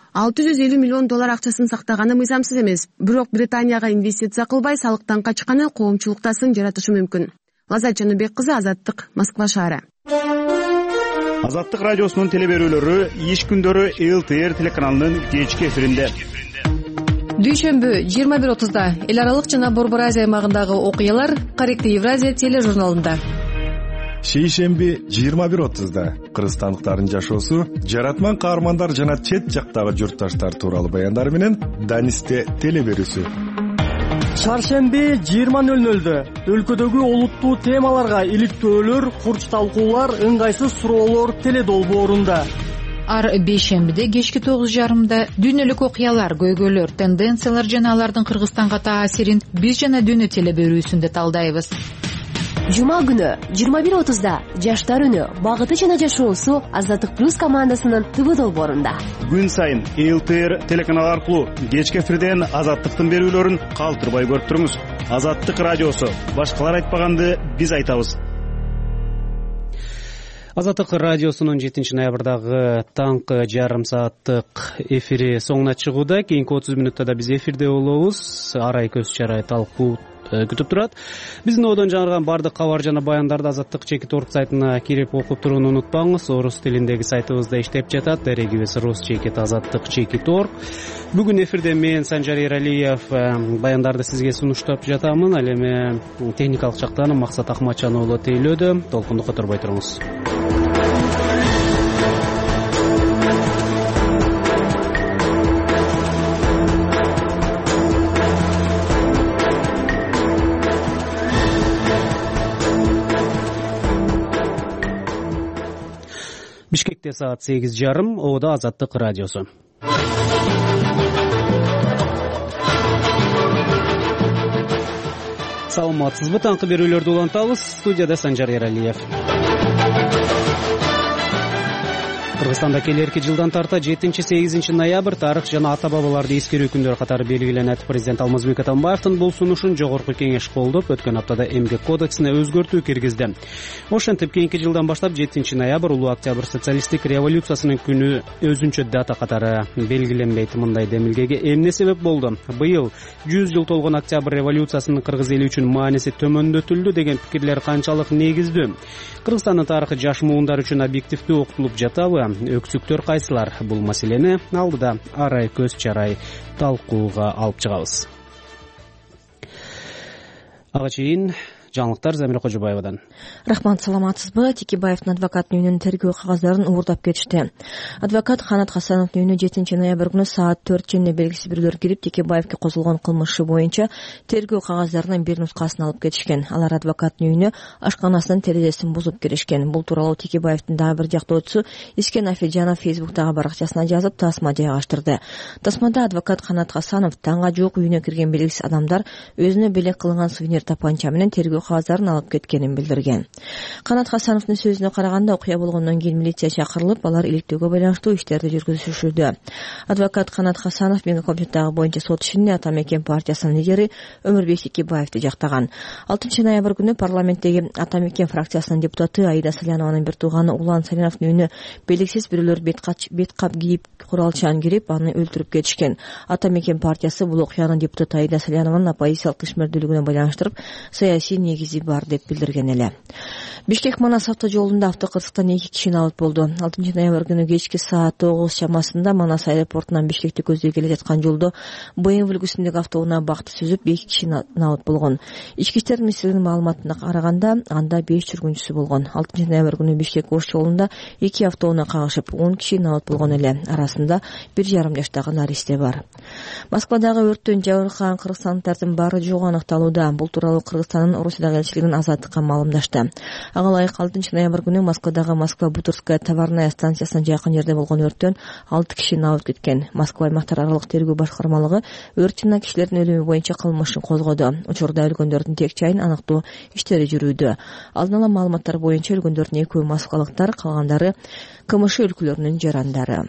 $650 миллион акчасын сактаганы мыйзамсыз эмес, бирок Британияга инвестиция кылбай салыктан качканы коомчулукта сын жаратышы мүмкүн. Лазат Жаныбек кызы, Азаттык, Москва шаары. Азаттык радиосунун телеберүүлөрү иш күндөрү ЛТР телеканалынын кечки эфиринде. Дүйшөмбү 21:30-да эл аралык жана Борбор Азия аймагындагы окуялар Корректив Евразия тележурналында. Шейшемби 21:30-да кыргызстандыктардын жашоосу, жаратман каармандар жана чет жактагы журтташтар тууралуу баяндар менен Данисте телеберүүсү. Чаршемби 20:00-дө өлкөдөгү олуттуу темаларга иликтөөлөр, курч талкуулар, ыңгайсыз суроолор теледолбоорунда. Ар бейшембиде кечки 9:30-да дүйнөлүк окуялар, көйгөйлөр, тенденциялар жана алардын Кыргызстанга таасирин биз жана дүйнө телеберүүсүндө талдайбыз. Жума күнү 21:30 Жаштар үнү багыты жана жашоосу Азаттык плюс командасынын ТВ долбоорунда. Күн сайын ЛТР телеканалы аркылуу кечки эфирден Азаттыктын берүүлөрүн калтырбай көрүп туруңуз. Азаттык радиосу. Башкалар айтпаганды биз айтабыз. Азаттык радиосунун 7 ноябрдагы таңкы жарым сааттык эфири соңуна чыгууда. Кийинки 30 мүнөттө да биз эфирде болобуз. Арай көз чарай талкуу күтүп турат. Биздин одон жаңырган бардык кабар жана баяндарды Азаттык /org сайтына кирип окуп турууну унутпаңыз. Орус тилиндеги сайтыбызда иштеп жатат. Дерегибиз rus/azattyk.org. Бүгүн эфирде мен Санжар Эралиев баяндарды сизге сунуштап жатамын. Ал эми техникалык жактан Максат Ахматжан уулу тейлөөдө. Толкунду которбой туруңуз. Бишкекте саат 8:30, Оодо Азаттык радиосу. Саламатсызбы, таңкы берүүлөрдү улантабыз. Студияда Санжар Эралиев. Кыргызстанда келерки жылдан тарта 7-8 ноябрь тарых жана ата бабаларды эскерүү күндөрү катары белгиленет. Президент Алмазбек Атамбаевдин бул сунушун жогорку кеңеш колдоп, өткөн аптада эмгек кодексине өзгөртүү киргизди. Ошентип кийинки жылдан баштап 7 ноябрь Улуу Октябрь социалисттик революциясынын күнү өзүнчө дата катары белгиленбейт. Мындай демилгеге эмне себеп болду? Быйыл 100 жыл толгон Октябрь революциясынын кыргыз эли үчүн мааниси төмөндөтүлдү деген пикирлер канчалык негиздүү? Кыргызстандын тарыхы жаш муундар үчүн объективдүү окутулуп жатабы? Өксүктөр кайсылар? Бул маселени алдыда Арай көз чарай талкууга алып чыгабыз. Ага чейин жаңылыктар Замира Кожобаевадан. Рахмат, саламатсызбы? Текебаевдин адвокаттын үйүнүн тергөө кагаздарын уурдап кетишти. Адвокат Канат Хасановдун үйүнө 7 ноябрь күнү саат 4 белгисиз бирөөлөр кирип, Текебаевге козголгон кылмышы боюнча тергөө кагаздарынын бир нускасын алып кетишкен. Алар адвокаттын үйүнө ашканасынын терезесин бузуп киришкен. Бул тууралуу Текебаевдин дагы бир жактоочусу Искен Афеджанов Фейсбуктагы баракчасына жазып, тасма жайгаштырды. Тасмада адвокат Канат Хасанов таңга жук үйүнө кирген белгисиз адамдар өзүнө белек кылынган сувенир тапанча менен тергөө кагаздарын алып кеткенин билдирген. Канат Хасановдун сөзүнө караганда, окуя болгондон кийин милиция чакырылып, алар иликтөөгө байланыштуу иштерди жүргүзүшүүдө. Адвокат Канат Хасанов мегакомитеттагы боюнча сот ишинде Ата Мекен партиясынын лидери Өмүрбек Текебаевди жактаган. 6 ноябрь күнү парламенттеги Ата Мекен фракциясынын депутаты Аида Салянованын бир тууганы Улан Саляновдун үйүнө белгисиз бирөөлөр бет кап кийип, куралчан кирип, аны өлтүрүп кетишкен. Ата Мекен партиясы бул окуяны депутат Аида Салянованын оппозициялык ишмердүүлүгүнө байланыштырып, саясий негизи бар деп билдирген эле. Бишкек Манас авто жолунда автокырсыктан 2 киши алып болду. 6 ноябрь күнү кечки саат 9 чамасында Манас аэропортунан Бишкекти көздөй келе жаткан жолдо БМВ үлгүсүндөгү автоунаа бакты сүзүп 2 киши алып болгон. Ички иштер министрлигинин маалыматына караганда, анда 5 жүргүнчүсү болгон. 6 ноябрь күнү Бишкек Ош жолунда 2 автоунаа кагышып, 10 киши алып болгон эле. Арасында 1,5 жаштагы наристе бар. Москвадагы өрттөн жабыркаган кыргызстандыктардын баары жогу аныкталууда. Бул тууралуу Кыргызстандын Орусиядагы элчилигинин Азаттыкка маалымдашты. Ага ылайык 6 ноябрь күнү Москвадагы Москва-Бутырская товарная станциясына жакын жерде болгон өрттөн 6 киши алып кеткен. Москва аймактар аралык тергөө башкармалыгы өрт жана кишилердин өлүмү боюнча кылмыш ишин козгоду. Учурда өлгөндөрдүн тек жайын аныктоо иштери жүрүүдө. Алдын ала маалыматтар боюнча өлгөндөрдүн экөө москвалыктар, калгандары КМШ өлкөлөрүнүн жарандары.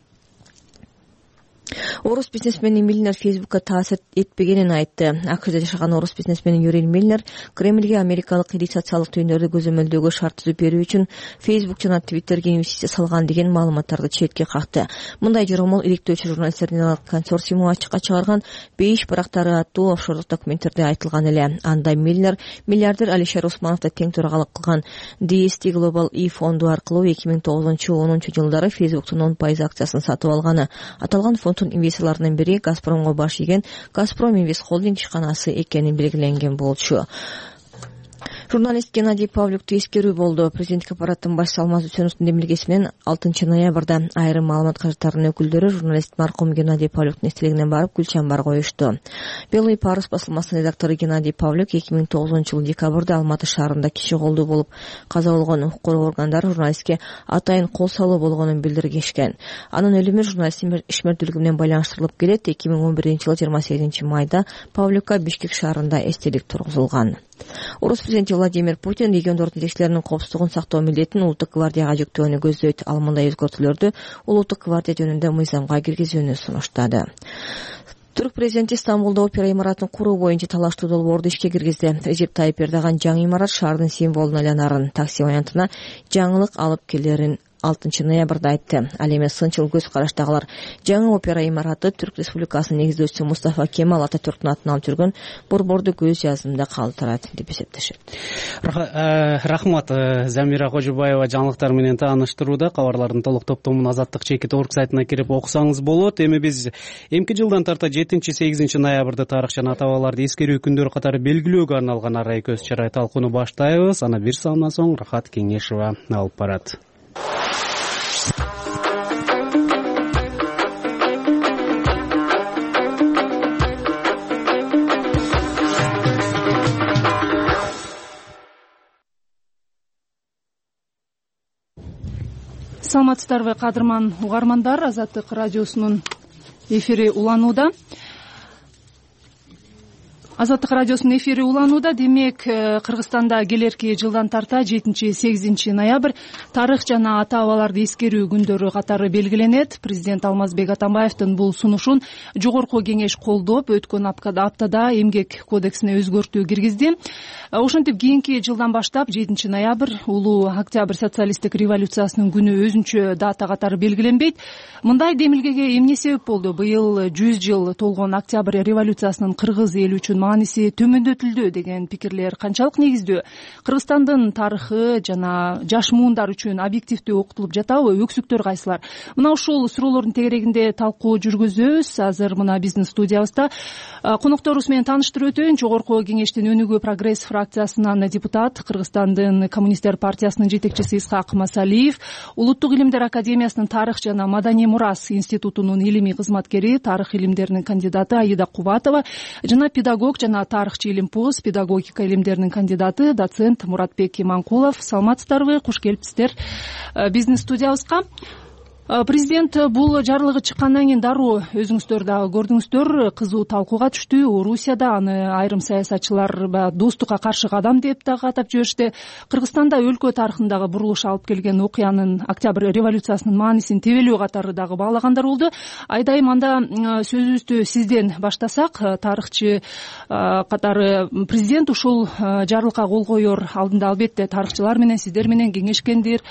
Орус бизнесмени Милнер Фейсбукка таасир этпегенин айтты. АКШда жашаган орус бизнесмени Юрий Милнер Кремльге америкалык элит социалдык түйүндөрдү көзөмөлдөөгө шарт түзүп берүү үчүн Фейсбук жана Твиттерге инвестиция салган деген маалыматтарды четке какты. Мындай жоромол иликтөөчү журналисттердин консорциуму ачыкка чыгарган 5 барактары аттуу офшорлук документтерде айтылган эле. Анда Милнер миллиардер Алишер Усмановду тең төрагалык кылган DST Global E фонду аркылуу 2009-10 жылдары Фейсбуктун 10% акциясын сатып алганы. Аталган фондун инвесторлорунун бири Газпромго баш ийген Газпром Инвест Холдинг ишканасы экени белгиленген болчу. Журналист Геннадий Павлюкту эскерүү болду. Президенттик аппараттын башчысы Алмаз Үсөновдун демилгеси менен 6 ноябрда айрым маалымат каражаттарынын өкүлдөрү журналист маркум Геннадий Павлюктун эстелигине барып гүл чамбар коюшту. Белый парус басылмасынын редактору Геннадий Павлюк 2009 жыл декабрда Алматы шаарында киши колдуу болуп каза болгон укук коргоо органдары журналистке атайын кол салуу болгонун билдиришкен. Анын өлүмү журналисттин ишмердүүлүгү менен байланыштырылып келет. 2011 жылы 28 майда Павлюкка Бишкек шаарында эстелик тургузулган. Орус президенти Владимир Путин региондордун жетекчилеринин коопсуздугун сактоо милдетин улуттук гвардияга жүктөөнү көздөйт. Ал мындай өзгөртүүлөрдү улуттук гвардия жөнүндө мыйзамга киргизүүнү сунуштады. Түрк президенти Стамбулда опера имаратын куруу боюнча талаштуу долбоорду ишке киргизди. Режеп Тайип Эрдоган жаңы имарат шаардын символуна айланарын такси вариантына жаңылык алып келерин 6 ноябрда айтты. Ал эми сынчыл көз караштагылар жаңы опера имараты Түрк Республикасынын негиздөөчүсү Мустафа Кемал Ататүрктүн атын алып жүргөн борборду көз жазымында калтырат деп эсептешет. Рахмат. Замира Кожубаева жаңылыктар менен тааныштырууда. Кабарлардын толук топтомун Азаттык чекит орг сайтына кирип окусаңыз болот. Эми биз эмки жылдан тарта 7-8 ноябрда тарых жана ата бабаларды эскерүү күндөрү катары белгилөөгө арналган арай көз чарай талкууну баштайбыз. Аны бир саамдан соң Рахат Кеңешова алып барат. Саламатсыздарбы, кадырман угармандар. Азаттык радиосунун эфири уланууда. Демек, Кыргызстанда келерки жылдан тарта 7-8 ноябрь тарых жана ата бабаларды эскерүү күндөрү катары белгиленет. Президент Алмазбек Атамбаевдин бул сунушун жогорку кеңеш колдоп, өткөн аптада эмгек кодексине өзгөртүү киргизди. Ошентип кийинки жылдан баштап 7 ноябрь улуу Октябрь социалисттик революциясынын күнү өзүнчө дата катары белгиленбейт. Мындай демилгеге эмне себеп болду? Быйыл 100 жыл толгон Октябрь революциясынын кыргыз эли үчүн мааниси төмөндөтүлдү деген пикирлер канчалык негиздүү? Кыргызстандын тарыхы жана жаш муундар үчүн объективдүү окутулуп жатабы? Өксүктөр кайсылар? Мына ушул суроолордун тегерегинде талкуу жүргүзөбүз. Азыр мына биздин студиябызда конокторубуз менен тааныштырып өтөйүн. Жогорку кеңештин өнүгүү прогресс фракциясынан депутат, Кыргызстандын коммунисттер партиясынын жетекчиси Исхак Масалиев, Улуттук илимдер академиясынын тарых жана маданий мурас институтунун илимий кызматкери, тарых илимдеринин кандидаты Аида Кубатова жана педагог жана тарыхчы илимпуз, педагогика илимдеринин кандидаты, доцент Муратбек Иманкулов. Саламатсыздарбы? Куш келипсиздер биздин студиябызга. Президент бул жарлыгы чыккандан кийин дароо өзүңүздөр дагы көрдүңүздөр, кызуу талкууга түштү. Орусияда аны айрым саясатчылар достукка каршы кадам деп дагы атап жиберишти. Кыргызстанда өлкө тарыхындагы бурулуш алып келген окуянын, Октябрь революциясынын маанисин тебелөө катары дагы баалагандар болду. Айдайым, анда сөзүбүздү сизден баштасак, тарыхчы катары президент ушул жарлыкка кол коер алдында албетте тарыхчылар менен, сиздер менен кеңешкендир.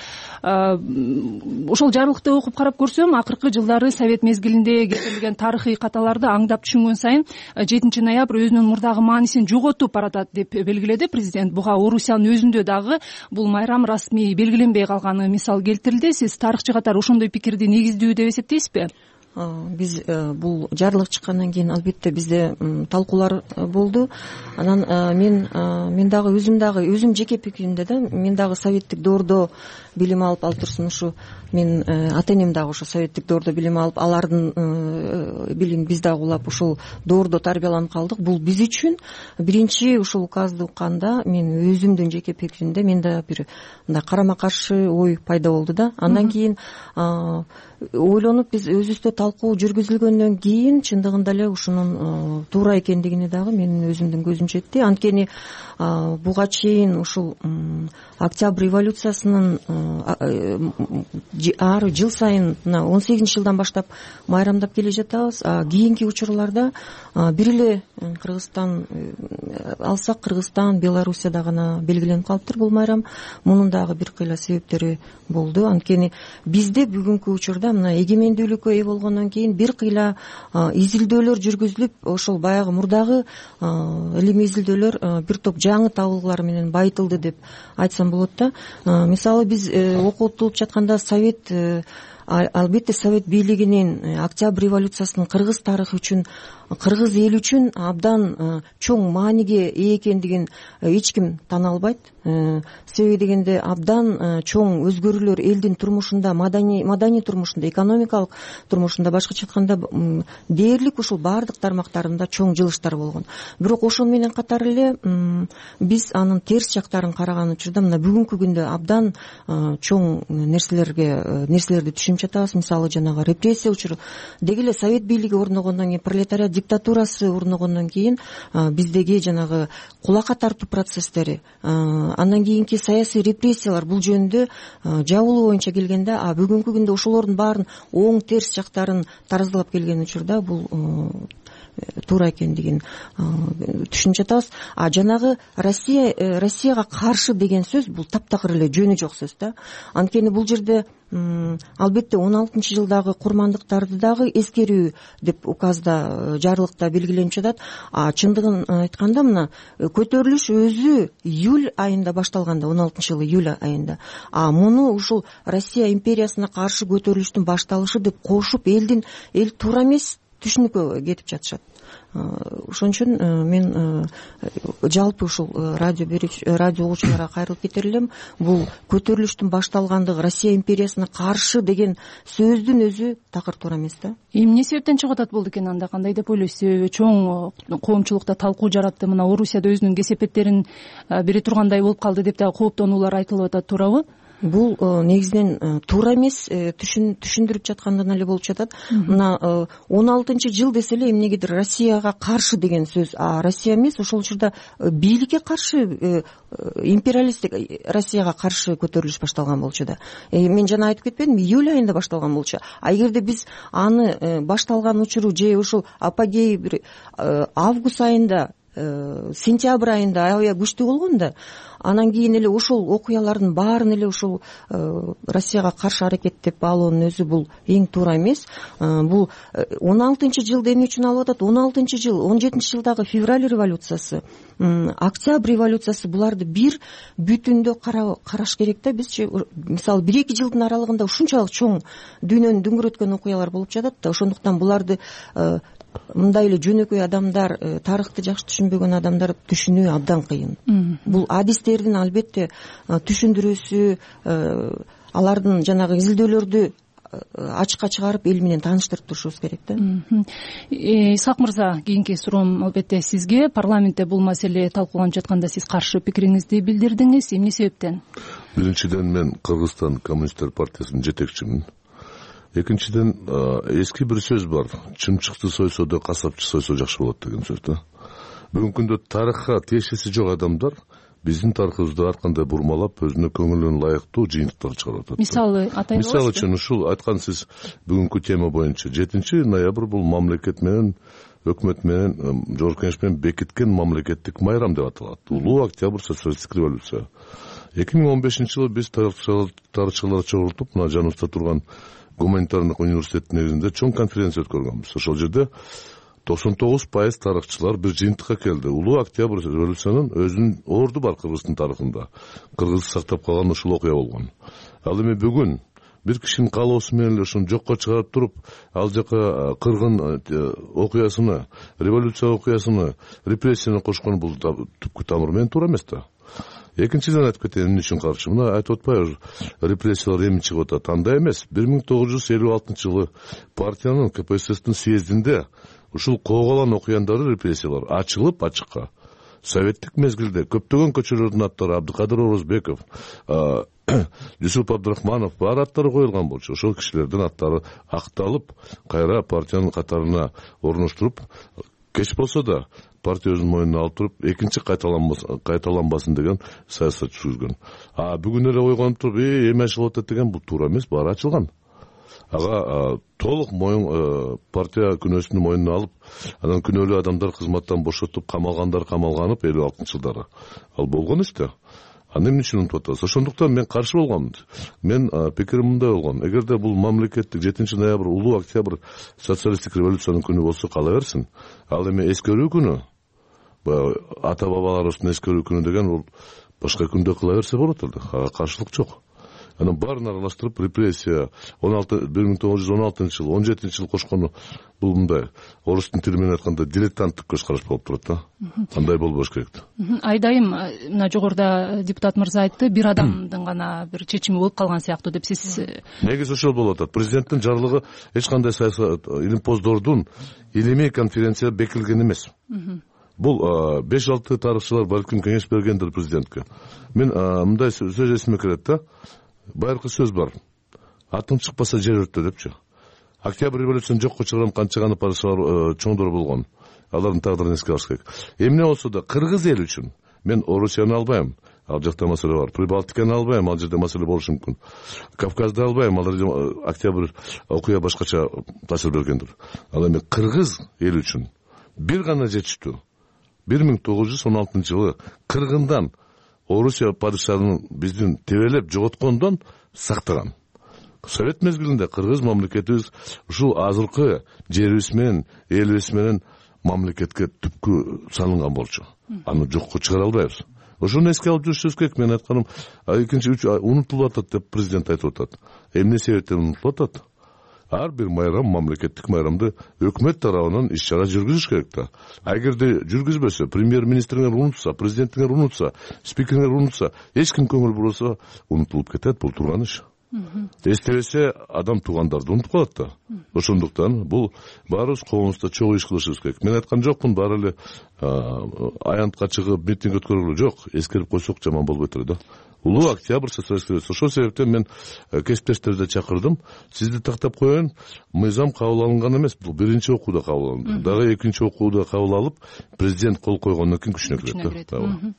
Ошол жарлыкты окуп карап көрсөм, акыркы жылдары совет мезгилинде кетирилген тарыхый каталарды аңдап түшүнгөн сайын 7 ноябрь өзүнүн мурдагы маанисин жоготуп баратат деп белгиледи президент. Буга Орусиянын өзүндө дагы бул майрам расмий белгиленбей калганы мисал келтирилди. Сиз тарыхчы катары ошондой пикирди негиздүү деп эсептейсизби? Биз бул жарлык чыккандан кийин албетте бизде талкуулар болду. Анан мен дагы өзүм жеке пикиримде мен дагы советтик доордо билим алып, ал турсун ушу мен ата энем дагы ошо советтик доордо билим алып, алардын билим биз дагы улап ушул доордо тарбияланып калдык. Бул биз үчүн биринчи ушул указды укканда мен өзүмдүн жеке пикиримде менде бир мындай карама каршы ой пайда болду да. Андан кийин ойлонуп биз өзүбүздө талкуу жүргүзүлгөндөн кийин чындыгында эле ушунун туура экендигине дагы менин өзүмдүн көзүм жетти. Анткени буга чейин ушул Октябрь революциясынын ар жыл сайын 18-жылдан баштап майрамдап келе жатабыз. Кийинки учурларда бир эле Кыргызстан алсак, Кыргызстан, Белоруссияда гана белгиленип калыптыр бул майрам. Мунун дагы бир кыйла себептери болду. Анткени бизде бүгүнкү учурда мына эгемендүүлүккө ээ болгондон кийин бир кыйла изилдөөлөр жүргүзүлүп, ошол баягы мурдагы илимий изилдөөлөр бир топ жаңы табылгылар менен байытылды деп айтсам болот да. Мисалы биз окутулуп жатканда албетте совет бийлигинин Октябрь революциясынын кыргыз тарыхы үчүн, кыргыз эли үчүн абдан чоң мааниге ээ экендигин эч ким тана албайт. Себеби дегенде абдан чоң өзгөрүүлөр элдин турмушунда, маданий турмушунда, экономикалык турмушунда, башкача айтканда дээрлик ушул баардык тармактарында чоң жылыштар болгон. Бирок ошол менен катар эле биз анын терс жактарын караган учурда мына бүгүнкү күндө абдан чоң нерселерди түшүнүп айтымча атабыз, мисалы жанагы репрессия учуру деги эле совет бийлиги орногондон кийин, пролетариат диктатурасы орногондон кийин биздеги жанагы кулакка тартуу процесстери, андан кийинки саясий репрессиялар бул жөнүндө жабылуу боюнча келгенде, бүгүнкү күндө ошолордун баарын оң терс жактарын таразылап келген учурда бул туура экендигин түшүнүп жатабыз. Жанагы Россияга каршы деген сөз бул таптакыр эле жөнү жок сөз да. Анткени бул жерде албетте 16-жылдагы курмандыктарды дагы эскерүү деп указда, жарлыкта белгиленип жатат. Чындыгын айтканда, мына көтөрүлүш өзү июль айында башталганда, 16-жылы июль айында. Муну ушул Россия империясына каршы көтөрүлүштүн башталышы деп кошуп, эл туура эмес түшүнүккө кетип жатышат. Ошон үчүн мен жалпы ушул радио угуучуларга кайрылып кетер элем. Бул көтөрүлүштүн башталгандыгы, Россия империясына каршы деген сөздүн өзү такыр туура эмес да. Эмне себептен чыгып атат болду экен анда, кандай деп ойлойсуз? Чоң коомчулукта талкуу жаратты. Мына Орусияда өзүнүн кесепеттерин бере тургандай болуп калды деп да кооптонуулар айтылып атат, туурабы? Бул негизинен туура эмес, түшүндүрүп жаткандан эле болуп жатат. Мына 16-жыл десе эле эмнегедир Россияга каршы деген сөз, Россия эмес, ошол учурда бийликке каршы, империалисттик Россияга каршы көтөрүлүш башталган болчу да. Мен жана айтып кетпедимби, июль айында башталган болчу. Эгерде биз аны башталган учуру же ошол апогей бир август айында, сентябрь айында аябай күчтүү болгондо, анан кийин эле ошол окуялардын баарын эле ошол Россияга каршы аракет деп алуунун өзү бул эң туура эмес. Бул 16-жылды эмне үчүн алып атат? 16-жыл, 17-жылдагы февраль революциясы, октябрь революциясы, буларды бир бүтүндө караш керек да. Бизчи мисалы 1-2 жылдын аралыгында ушунчалык чоң дүйнөнү дүңгүрөткөн окуялар болуп жатат да. Ошондуктан буларды мындай эле жөнөкөй адамдар, тарыхты жакшы түшүнбөгөн адамдар түшүнүү абдан кыйын. Бул адистердин албетте түшүндүрүүсү, алардын жанагы изилдөөлөрдү ачыкка чыгарып эл менен тааныштырып турушубуз керек да. Исхак мырза, кийинки суроом албетте сизге. Парламентте бул маселе талкууланып жатканда сиз каршы пикириңизди билдирдиңиз. Эмне себептен? Биринчиден, мен Кыргызстан коммунисттер партиясынын жетекчимин. Экинчиден, эски бир сөз бар: чымчыкты сойсо да касапчы сойсо жакшы болот деген сөз да. Бүгүнкү күндө тарыхка тиешеси жок адамдар биздин тарыхыбызды ар кандай бурмалап, өзүнө көңүлүнө ылайыктуу жыйынтыктар чыгарып атат. Мисалы атайын аласызбы? Мисалы үчүн ушул айткан сиз бүгүнкү тема боюнча 7 ноябрь бул мамлекет менен, өкмөт менен, жогорку кеңеш менен бекиткен мамлекеттик майрам деп аталат. Улуу октябрь социалисттик революция. 2015-жылы биз тарыхчылар чогултуп, мына жаныбызда турган гуманитардык университеттин негизинде чоң конференция өткөргөнбүз. Ошол жерде 99% тарыхчылар бир жыйынтыкка келди. Улуу октябрь революциянын өзүнүн орду бар Кыргыздын тарыхында. Кыргыз сактап калган ушул окуя болгон. Ал эми бүгүн бир кишинин каалоосу менен эле ушуну жокко чыгарып туруп, ал жака кыргын окуясыны, революция окуясыны, репрессияны кошкон бул түпкү тамыры менен туура эмес да. Экинчиден айтып кетейин, эмне үчүн каршы? Мына айтып атпайбы, репрессиялар эми чыгып атат. Андай эмес. 1956-жылы партиянын КПССтин съездинде ушул кооголан окуяндары, репрессиялар ачылып ачыкка. Советтик мезгилде көптөгөн көчөлөрдүн аттары, Абдыкадыр Орозбеков, Жусуп Абдрахманов бар аттары коюлган болчу. Ошол кишилердин аттары акталып, кайра партиянын катарына орноштуруп, кеч болсо да партия өзүнүн мойнуна алып туруп, экинчи кайталанбасын деген саясат жүргүзгөн. Бүгүн эле ойгонуп туруп, эми ачылып атат деген бул туура эмес, баары ачылган. Ага толук моюн партия күнөөсүн мойнуна алып, анан күнөөлүү адамдар кызматтан бошотуп, камалгандар камалганып 56-жылдары. Ал болгон иш да. Эмне үчүн унутуп атабыз? Ошондуктан мен каршы болгом. Мен пикирим мындай болгон: эгерде бул мамлекеттик 7 ноябрь улуу октябрь социалисттик революциянын күнү болсо, кала берсин. Ал эми эскерүү күнү, ата бабаларыбыздын эскерүү күнү деген бул башка күндө кыла берсе болот эле. Ага каршылык жок. Анан баарын аралаштырып, репрессия 1916-жыл, 17-жыл кошкону бул мындай орустун тили менен айтканда дилетанттык көз караш болуп турат да. Андай болбош керек да. Айдайым, мына жогоруда депутат мырза айтты, бир адамдын гана бир чечими болуп калган сыяктуу деп. Сиз негизи ошол болуп атат. Президенттин жарлыгы эч кандай саясат илимпоздордун илимий конференция бекилген эмес. Бул 5-6 тарыхчылар балким кеңеш бергендир президентке. Мен мындай сөз эсиме келет да. Байыркы сөз бар. атың чыкпаса жер өрттө депчи. Октябрь революциясын жокко чыгарган канча гана падышалар чоңдор болгон. Алардын тагдырын эске алыш керек. Эмне болсо да кыргыз эл үчүн мен Орусияны албайм. Ал жакта маселе бар. Прибалтиканы албайм, ал жерде маселе болушу мүмкүн. Кавказды албайм, ал жерде октябрь окуя башкача таасир бергендир. Ал эми кыргыз эл үчүн бир гана жетиштүү. 1916 жылы кыргындан Орусия падышалыгын биздин тебелеп жоготкондон сактаган. Совет мезгилинде кыргыз мамлекетибиз ушул азыркы жерибиз менен, элибиз менен мамлекетке түпкү салынган болчу. Аны жокко чыгара албайбыз. Ошону эске алып жүрүшүбүз керек. Мен айтканым, экинчи унутулуп атат деп президент айтып атат. Эмне себептен унутулуп атат? Ар бир майрам мамлекеттик майрамды өкмөт тарабынан иш-чара жүргүзүш керек да. Эгерде жүргүзбөсө, премьер-министриңер унутса, президентиңер унутса, спикериңер унутса, эч ким көңүл бурбаса, унутулуп кетет. Бул турган иш. Эстебесе адам туугандарды унутуп калат да. Ошондуктан бул баарыбыз коомубузда чогуу иш кылышыбыз керек. Мен айткан жокмун, баары эле аянтка чыгып митинг өткөргүлө жок, эскерип койсок жаман болбойт эле да. Улуу октябрь социалистик революция. Ошол себептен мен кесиптештерди чакырдым. Сизди тактап коеюн. Мыйзам кабыл алынган эмес. Бул биринчи окууда кабыл алынды. Дагы экинчи окууда кабыл алып, президент кол койгондон кийин күчүнө кирет.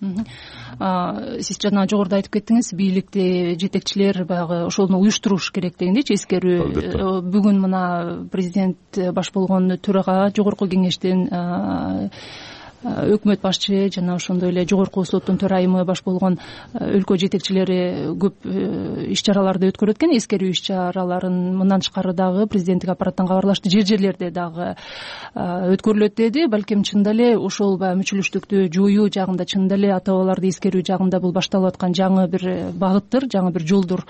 Сиз жана жогоруда айтып кеттиңиз, бийликте жетекчилер баягы ошону уюштуруш керек дегендейчи, эскерүү. Бүгүн мына президент баш болгон төрага жогорку кеңештин өкмөт башчы жана ошондой эле жогорку соттун төрайымы баш болгон өлкө жетекчилери көп иш-чараларды өткөрүп өткөн. Эскерүү иш-чараларын мындан тышкары дагы президенттик аппараттан кабарлашты, жер-жерлерде дагы өткөрүлөт деди. Балким чынында эле ошол баягы мүчүлүштүктү жоюу жагында, чынында эле ата бабаларды эскерүү жагында бул башталып аткан жаңы бир багыттыр, жаңы бир жолдур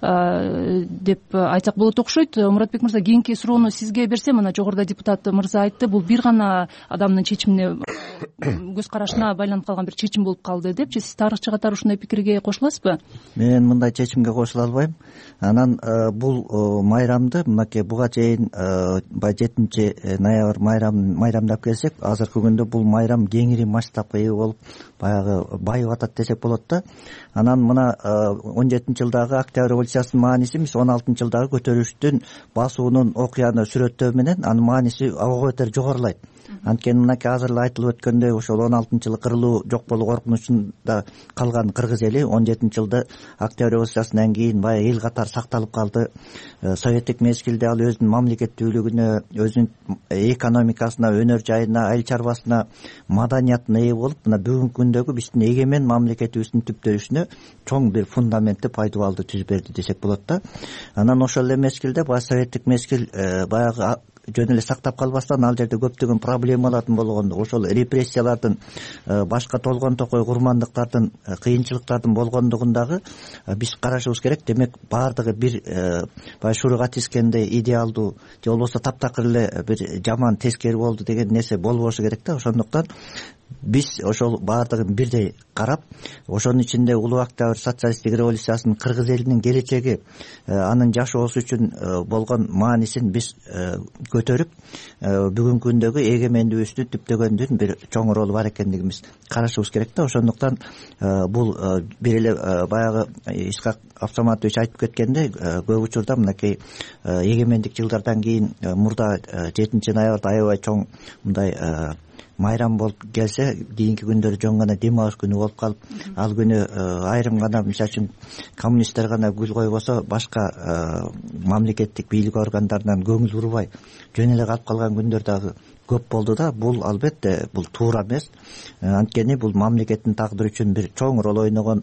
деп айтсак болот окшойт. Муратбек мырза, кийинки суроону сизге берсем, мына жогоруда депутат мырза айтты, бул бир гана адамдын чечимине, көз карашына байланып калган бир чечим болуп калды депчи. Сиз тарыхчы катары ушундай пикирге кошуласызбы? Мен мындай чечимге кошула албайм. Анан бул майрамды мынакей буга чейин баягы 7 ноябрь майрамдап келсек, азыркы күндө бул майрам кеңири масштабка ээ болуп, баягы байып атат десек болот да. Анан мына 17-жылдагы октябрь революциясынын мааниси эмес, 16-жылдагы көтөрүлүштүн басуунун окуяны сүрөттөө менен анын мааниси ого бетер жогорулайт. Анткени мынакей азыр эле айтылып өткөндөй, ошол 16-жылы кырылуу жок болуу коркунучунда калган кыргыз эли 17-жылда октябрь революциясынан кийин баягы эл катары сакталып калды. Советтик мезгилде ал өзүнүн мамлекеттүүлүгүнө, өзүнүн экономикасына, өнөр жайына, айыл чарбасына, маданиятына ээ болуп, мына бүгүнкү күндөгү биздин эгемен мамлекетибиздин түптөлүшүнө чоң бир фундаментти, пайдубалды түзүп берди десек болот да. Анан ошол эле мезгилде баягы советтик мезгил баягы жөн эле сактап калбастан, ал жерде көптөгөн проблемалардын болгондугу, ошол репрессиялардын, башка толгон токой курмандыктардын, кыйынчылыктардын болгондугундагы биз карашыбыз керек. Демек баардыгы бир баягы шурга тискендей идеалдуу же болбосо таптакыр эле бир жаман тескери болду деген нерсе болбошу керек да. Ошондуктан биз ошол баардыгын бирдей карап, ошонун ичинде улуу октябрь социалисттик революциясынын кыргыз элинин келечеги, анын жашоосу үчүн болгон маанисин биз көтөрүп, бүгүнкү күндөгү эгемендүүлүктү түптөгөндүн бир чоң ролу бар экендигибиз карашыбыз керек да. Ошондуктан бул бир эле баягы Исхак Абсаматович айтып кеткендей, көп учурда мынакей эгемендик жылдардан кийин мурда 7 ноябрда аябай чоң мындай майрам болуп келсе, кийинки күндөрү жөн гана дем алыш күнү болуп калып, ал күнү айрым гана, мисалы үчүн коммунисттер гана гүл койбосо, башка мамлекеттик бийлик органдарынан көңүл бурбай жөн эле калып калган күндөр дагы көп болду да. Бул албетте бул туура эмес. Анткени бул мамлекеттин тагдыры үчүн бир чоң роль ойногон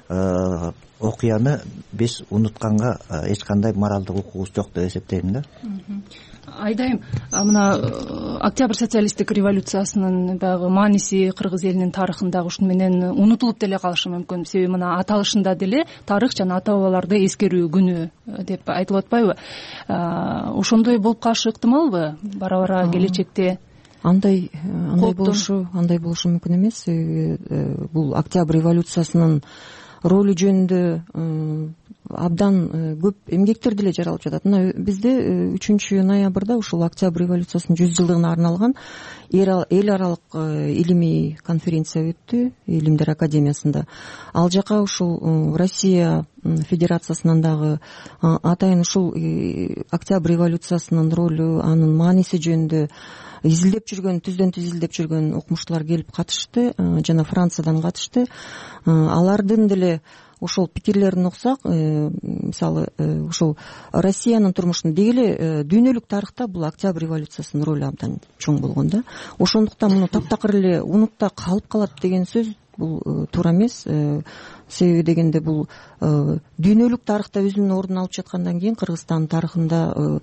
окуяны биз унутканга эч кандай моралдык укугубуз жок деп эсептейм да. Айдайым, мына октябрь социалисттик революциясынын баягы мааниси кыргыз элинин тарыхында ушуну менен унутулуп деле калышы мүмкүн. Себеби мына аталышында деле тарых жана ата бабаларды эскерүү күнү деп айтылып атпайбы? Ошондой болуп калышы ыктымалбы бара-бара келечекте? Андай болушу мүмкүн эмес. Бул октябрь революциясынын ролу жөнүндө абдан көп эмгектер деле жаралып жатат. Мына бизде 3 ноябрда ушул Октябрь революциясынын 100-жылдыгына арналган эл аралык илимий конференция өттү Илимдер академиясында. Ал жака ушул Россия Федерациясынан дагы атайын ушул Октябрь революциясынын ролу, анын мааниси жөнүндө изилдеп жүргөн, түздөн түз изилдеп жүргөн окумуштуулар келип катышты, жана Франциядан катышты. Алардын деле ошол пикирлерин уксак, мисалы ушул Россиянын турмушунда деги эле дүйнөлүк тарыхта бул Октябрь революциясынын ролу абдан чоң болгон да. Ошондуктан муну таптакыр эле унутта калып калат деген сөз бул туура эмес. Себеби дегенде бул дүйнөлүк тарыхта өзүнүн ордун алып жаткандан кийин Кыргызстан тарыхында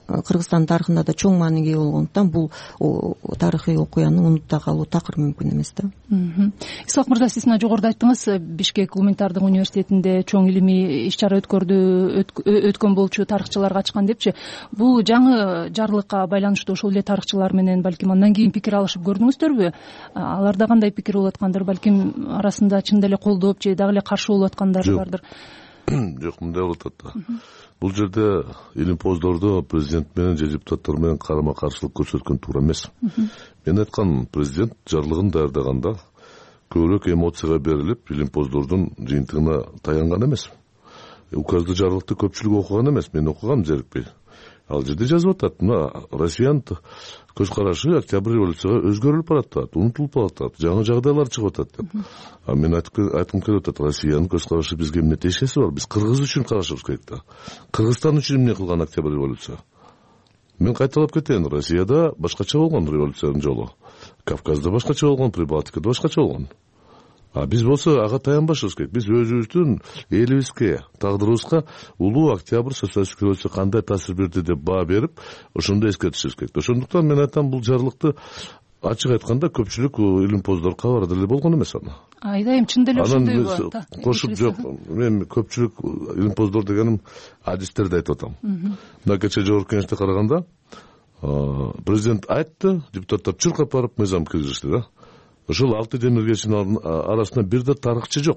да чоң мааниге ээ болгондуктан бул тарыхый окуяны унутта калуу такыр мүмкүн эмес да. Исхак мырза, сиз мына жогоруда айттыңыз, Бишкек гуманитардык университетинде чоң илимий иш-чара өткөн болчу, тарыхчылар катышкан депчи. Бул жаңы жарлыкка байланыштуу ошол эле тарыхчылар менен балким андан кийин пикир алышып көрдүңүздөрбү? Аларда кандай пикир болуп аткандыр, балким арасында чын эле колдоп же дагы эле каршы болуп аткандар бардыр? Жок, мындай болуп атат да. Бул жерде илимпоздордо президент менен же депутаттар менен карама каршылык көрсөткөн туура эмес. Мен айткан, президент жарлыгын даярдаганда көбүрөөк эмоцияга берилип, илимпоздордун жыйынтыгына таянган эмес. Указды жарлыкты көпчүлүк окуган эмес, мен окугам зерикпей. Ал жерде жазып атат, мына Россиянын көз карашы Октябрь революцияга өзгөрүлүп баратат, унутулуп баратат, жаңы жагдайлар чыгып атат деп. Мен айткым келип атат, Россиянын көз карашы бизге эмне тиешеси бар? Биз Кыргыз үчүн карашыбыз керек да. Кыргызстан үчүн эмне кылган Октябрь революция? Мен кайталап кетейин, Россияда башкача болгон революциянын жолу. Кавказда башкача болгон, Прибалтикада башкача болгон. Биз болсо ага таянбашыбыз керек. Биз өзүбүздүн элибизге, тагдырыбызга улуу Октябрь социалистик революция кандай таасир берди деп баа берип, ошондо эскертишибиз керек. Ошондуктан мен айтам, бул жарлыкты ачык айтканда көпчүлүк илимпоздор кабар деле болгон эмес аны. Айдайым, чын деле ошондойбу? Кошуп жок, мен көпчүлүк илимпоздор дегеним адистерди айтып атам. Мына кече жогорку кеңеште караганда президент айтты, депутаттар чуркап барып мыйзам киргизишти да. Ошол 6 демиргечинин арасында бир да тарыхчы жок.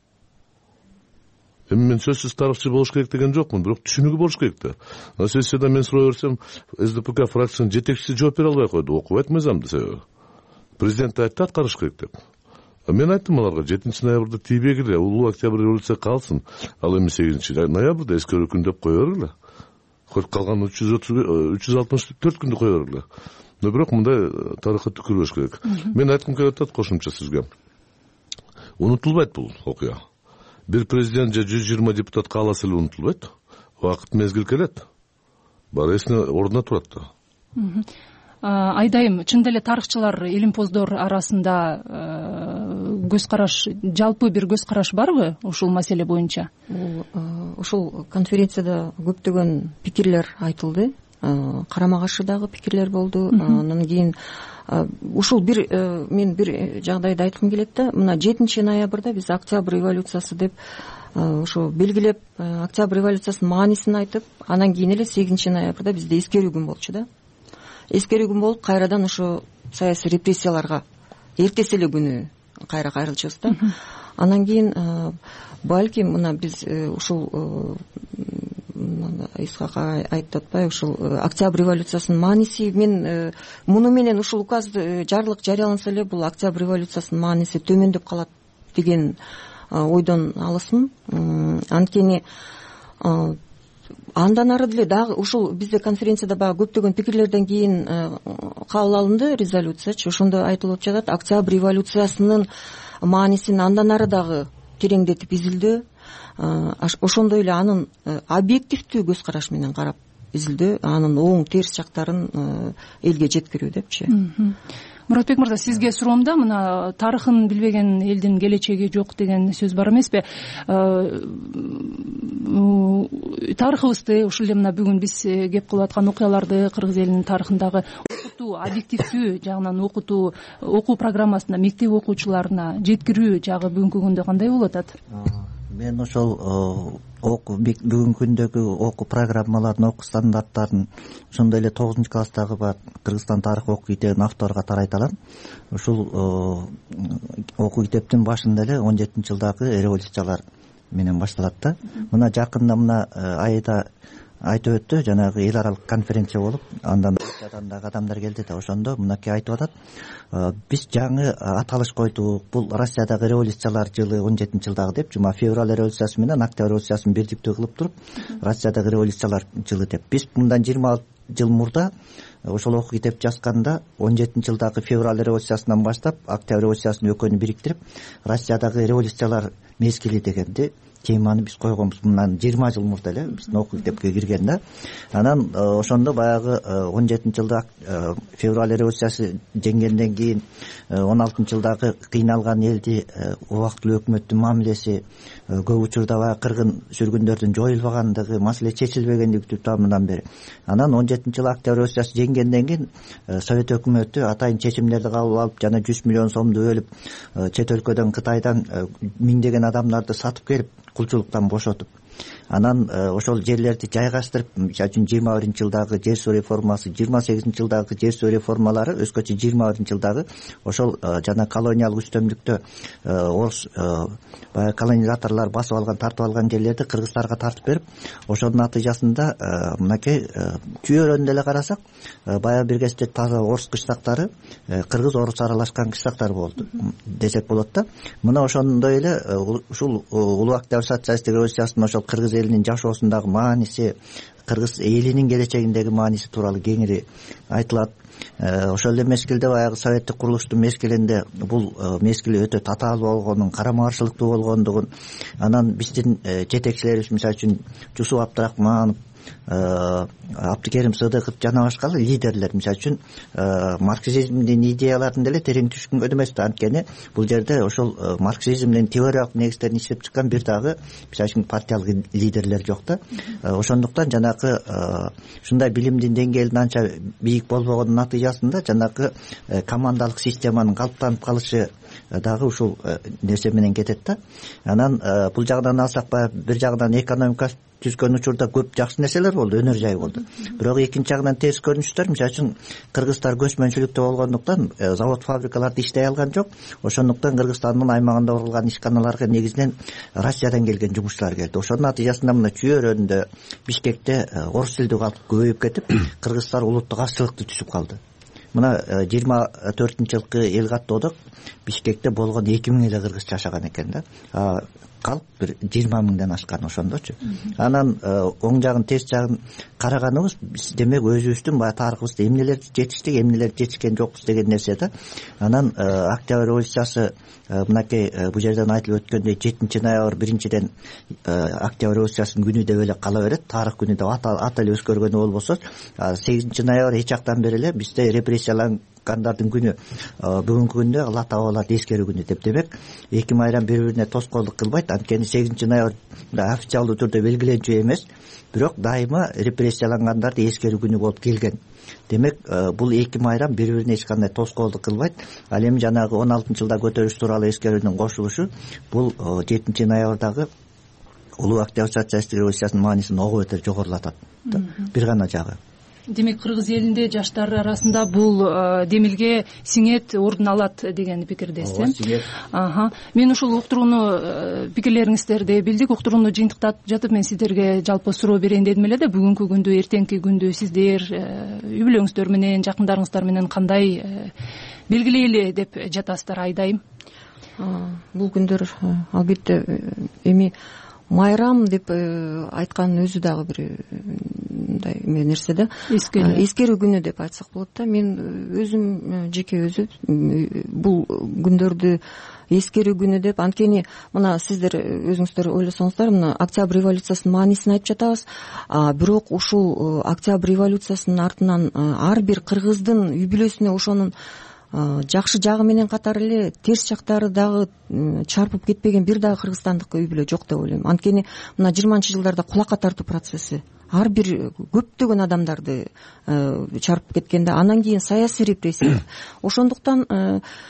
Мен сөзсүз тарыхчы болуш керек деген жокмун, бирок түшүнүгү болуш керек да. Сессияда мен сурай берсем, СДПК фракциясынын жетекчиси жооп бере албай койду, окубайт мыйзамды себеби. Президент айтты, аткарыш керек деп. Мен айттым аларга, 7 ноябрда тийбегиле, улуу Октябрь революция калсын, ал эми 8 ноябрда эскерүү күн деп кое бергиле. Калган 364 күндү кое бергиле. Но бирок мындай тарыхка түкүрбөш керек. Мен айткым келип атат кошумча сизге. Унутулбайт бул окуя. Бир президент же 120 депутат кааласа эле унутулбайт. Убакыт мезгил келет. Баары эсине ордуна турат да. Айдайым, чын деле тарыхчылар, илимпоздор арасында көз караш, жалпы бир көз караш барбы ушул маселе боюнча? Ушул конференцияда көптөгөн пикирлер айтылды. Карама каршы дагы пикирлер болду. Андан кийин ушул мен бир жагдайды айткым келет да. Мына 7 ноябрда биз Октябрь революциясы деп ошо белгилеп, Октябрь революциясынын маанисин айтып, андан кийин эле 8 ноябрда бизде эскерүү күн болчу да. Эскерүү күн болуп, кайрадан ошо саясий репрессияларга эртеси эле күнү кайра кайрылчубуз да. Андан кийин балким мына биз ушул Исхак айтып атпайбы, ушул Октябрь революциясынын мааниси, мен муну менен ушул указды жарлык жарыяланса эле бул Октябрь революциясынын мааниси төмөндөп калат деген ойдон алысмын. Анткени андан ары деле дагы ушул бизде конференцияда баягы көптөгөн пикирлерден кийин кабыл алынды резолюциячы. Ошондо айтылып жатат, Октябрь революциясынын маанисин андан ары дагы тереңдетип изилдөө, ошондой эле анын объективдүү көз караш менен карап изилдөө, анын оң терс жактарын элге жеткирүү депчи. Муратбек мырза, сизге суроомда мына тарыхын билбеген элдин келечеги жок деген сөз бар эмеспи? Тарыхыбызды, ушул эле мына бүгүн биз кеп кылып аткан окуяларды кыргыз элинин тарыхындагы окутуу, объективдүү жагынан окутуу, окуу программасына мектеп окуучуларына жеткирүү жагы бүгүнкү күндө кандай болуп атат? Мен ошол бүгүнкү күндөгү окуу программаларын, окуу стандарттарын ошондой эле 9 класстагы бар Кыргызстан тарых окуу китебин авторго тарайта алам. Ушул окуу китептин башында эле 17-жылдагы революциялар менен башталат да. Мына жакында мына айда айтып өттү, жанагы эл аралык конференция болуп, андан дагы адамдар келди да, ошондо мынакей айтып атат. Биз жаңы аталыш койдук. Бул Россиядагы революциялар жылы 17-жылдагы деп, жума февраль революциясы менен октябрь революциясын бирдиктүү кылып туруп, Россиядагы революциялар жылы деп. Биз мындан 20 жыл мурда ошол окуу китеп жазганда 17-жылдагы февраль революциясынан баштап октябрь революциясын экөөнү бириктирип, Россиядагы революциялар мезгили дегенди теманы биз койгонбуз. Мындан 20 жыл мурда эле биздин окуу китепке кирген да. Анан ошондо баягы 17-жылда февраль революциясы жеңгенден кийин 16-жылдагы кыйналган элди убактылуу өкмөттүн мамилеси, көп учурда баягы кыргын сүргүндөрдүн жоюлбагандыгы, маселе чечилбегендиги күтүп тамынан бери. Анан 17-жылы октябрь революциясы жеңгенден кийин Совет өкмөтү атайын чечимдерди кабыл алып, жана 100 миллион сомду бөлүп чет өлкөдөн, Кытайдан миңдеген адамдарды сатып келип кулчулуктан бошотуп, анан ошол жерлерди жайгаштырып, мисалы үчүн 21-жылдагы жер суу реформасы, 28-жылдагы жер суу реформалары, өзгөчө 21-жылдагы ошол жана колониялык үстөмдүктө орус баягы колонизаторлор басып алган, тартып алган жерлерди кыргыздарга тартып берип, ошонун натыйжасында мынакей чүйөрөнү деле карасак, баягы бир кезде таза орус кыштактары, кыргыз орус аралашкан кыштактар болду десек болот да. Мына ошондой эле ушул улуу октябрь социалисттик революциясынын ошол кыргыз элинин жашоосундагы мааниси, кыргыз элинин келечегиндеги мааниси тууралуу кеңири айтылат. Ошол эле мезгилде баягы советтик курулуштун мезгилинде бул мезгил өтө татаал болгонун, карама каршылыктуу болгондугун, анан биздин жетекчилерибиз, мисалы үчүн Жусуп Абдрахманов, Абдыкерим Сыдыков жана башка лидерлер, мисалы үчүн марксизмдин идеяларын деле терең түшүнгөн эмес да. Анткени бул жерде ошол марксизмдин теориялык негиздерин иштеп чыккан бир дагы, мисалы үчүн партиялык лидерлер жок да. Ошондуктан жанагы ушундай билимдин деңгээлинин анча бийик болбогонун натыйжасында жанагы командалык системанын калыптанып калышы дагы ушул нерсе менен кетет да. Анан бул жагынан алсак, бир жагынан экономика түзгөн учурда көп жакшы нерселер болду, өнөр жай болду. Бирок экинчи жагынан терс көрүнүштөр, мисалы үчүн кыргыздар көчмөнчүлүктө болгондуктан завод фабрикаларда иштей алган жок. Ошондуктан Кыргызстандын аймагында курулган ишканаларга негизинен Россиядан келген жумушчулар келди. Ошонун натыйжасында мына чүйөрөндө, Бишкекте орус тилдүү калп көбөйүп кетип, кыргыздар улуттук азчылыкты түшүп калды. Мына 24-жылкы эл каттоодо Бишкекте болгон 2000 эле кыргыз жашаган экен да. Калп бир 20 миңден ашкан ошондочу. Анан оң жагын, терс жагын караганыбыз, биз демек өзүбүздүн баягы тарыхыбызда эмнелерди жетиштик, эмнелерди жетишкен жокпуз деген нерсе да. Анан октябрь революциясы мынакей бул жерден айтылып өткөндөй 7-ноябрь биринчиден октябрь революциясынын күнү деп эле кала берет, тарых күнү деп ата эле өзгөргөнү болбосо, 8-ноябрь эч жактан бери эле бизде репрессиялангандардын күнү, бүгүнкү күндө Алла таалаларды эскерүү күнү деп. Демек 2 майрам бири-бирине тоскоолдук кылбайт. Анткени 8-ноябрь официалдуу түрдө белгиленчү эмес, бирок дайыма репрессиялангандарды эскерүү күнү болуп келген. Демек бул 2 майрам бири-бирине эч кандай тоскоолдук кылбайт. Ал эми жанагы 16-жылда көтөрүш тууралуу эскерүүнүн кошулушу бул 7-ноябрдагы улуу октябрь социалисттик революциясынын маанисин ого бетер жогорулатат. Бир гана жагы. Демек кыргыз элинде жаштар арасында бул демилге сиңет, ордун алат деген пикирдесиз. Мен ушул уктурууну, пикирлериңиздерди билдик. Уктурууну жыйынтыктап жатып мен сиздерге жалпы суроо берейин дедим эле да. Бүгүнкү күндү, эртеңки күндү сиздер үй бүлөңүздөр менен, жакындарыңыздар менен кандай белгилейли деп жатасыздар айдайым? Бул күндөр албетте эми майрам деп айткан өзү дагы бир мындай нерсе да, эскерүү күнү деп айтсак болот да. Мен өзүм жеке бул күндөрдү эскерүү күнү деп, анткени мына сиздер өзүңүздөр ойлосоңуздар, мына октябрь революциясынын маанисин айтып жатабыз. Бирок ушул октябрь революциясынын артынан ар бир кыргыздын үй бүлөсүнө ошонун жакшы жагы менен катар эле терс жактары дагы чарпып кетпеген бир дагы кыргызстандык үй бүлө жок деп ойлойм. Анткени мына 20-жылдарда кулакка тартуу процесси ар бир көптөгөн адамдарды чарпып кеткен да. Анан кийин саясий репрессия. Ошондуктан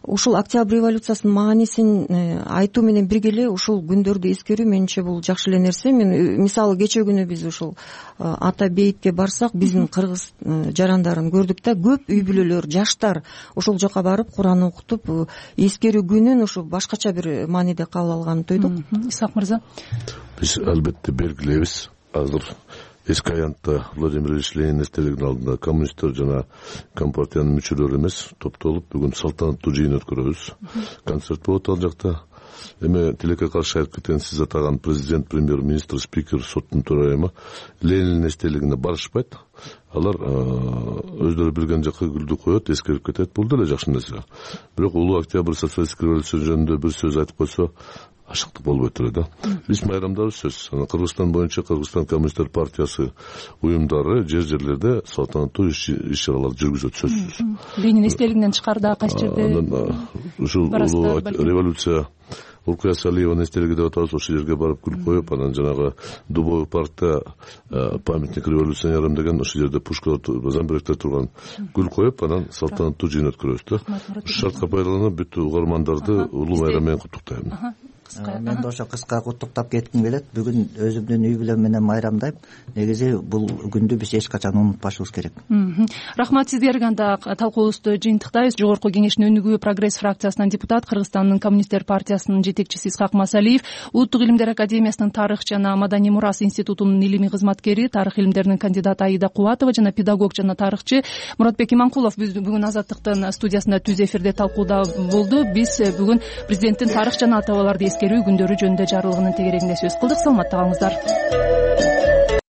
ушул октябрь революциясынын маанисин айтуу менен бирге эле ушул күндөрдү эскерүү менимче бул жакшы эле нерсе. Мен мисалы кечээ күнү биз ушул ата бейитке барсак биздин кыргыз жарандарын көрдүк да, көп үй бүлөлөр, жаштар ошол жака барып Куран окутуп эскерүү күнүн ушу башкача бир мааниде кабыл алганын тойдук. Исак мырза, биз албетте белгилейбиз. Азыр эски аянтта Владимир Ильич Ленин эстелигинин алдында коммунисттер жана компартиянын мүчөлөрү эмес топтолуп бүгүн салтанаттуу жыйын өткөрөбүз. Концерт болот ал жакта. Эми тилекке каршы айтып кеткен сиз атаган президент, премьер-министр, спикер, соттун төрайымы Ленин эстелигине барышпайт. Алар өздөрү билген жакка гүлдү коет, эскерип кетет. Бул деле жакшы нерсе. Бирок улуу октябрь социалисттик революция жөнүндө бир сөз айтып койсо ашыктык болбойт эле да. Биз майрамдабыз сөзсүз. Кыргызстан боюнча Кыргызстан коммунисттер партиясы уюмдары жерлерде салтанаттуу иш-чаралар жүргүзөт сөзсүз. Ленин эстелигинен тышкарыда кайсы жерде? Ушул улуу революция Уркая Алиеванын эстелиги деп атабыз, ошол жерге барып гүл коюп, анан жанагы Дубовый паркта памятник революционерам деген ошол жерде пушкалар, замберектер турган гүл коюп, анан салтанаттуу жыйын өткөрөбүз да. Шартка пайдаланып бүт угармандарды улуу майрам менен куттуктайм. Мен да ошо кыска куттуктап кетким келет. Бүгүн өзүмдүн үй бүлөм менен майрамдайм. Негизи бул күндү биз эч качан унутпашыбыз керек. Рахмат сиздерге. Анда талкуубузду жыйынтыктайбыз. Жогорку кеңештин өнүгүү прогресс фракциясынан депутат, Кыргызстандын коммунисттер партиясынын жетекчиси Исхак Масалиев, Улуттук илимдер академиясынын тарых жана маданий мурас институтунун илимий кызматкери, тарых илимдеринин кандидаты Аида Кубатова жана педагог жана тарыхчы Муратбек Иманкулов бүгүн Азаттыктын студиясында түз эфирде талкууда болду. Биз бүгүн президенттин тарых жана ата бабаларды эскерүү күндөрү жөнүндө жарлыгынын тегерегинде сөз кылдык. Саламатта калыңыздар.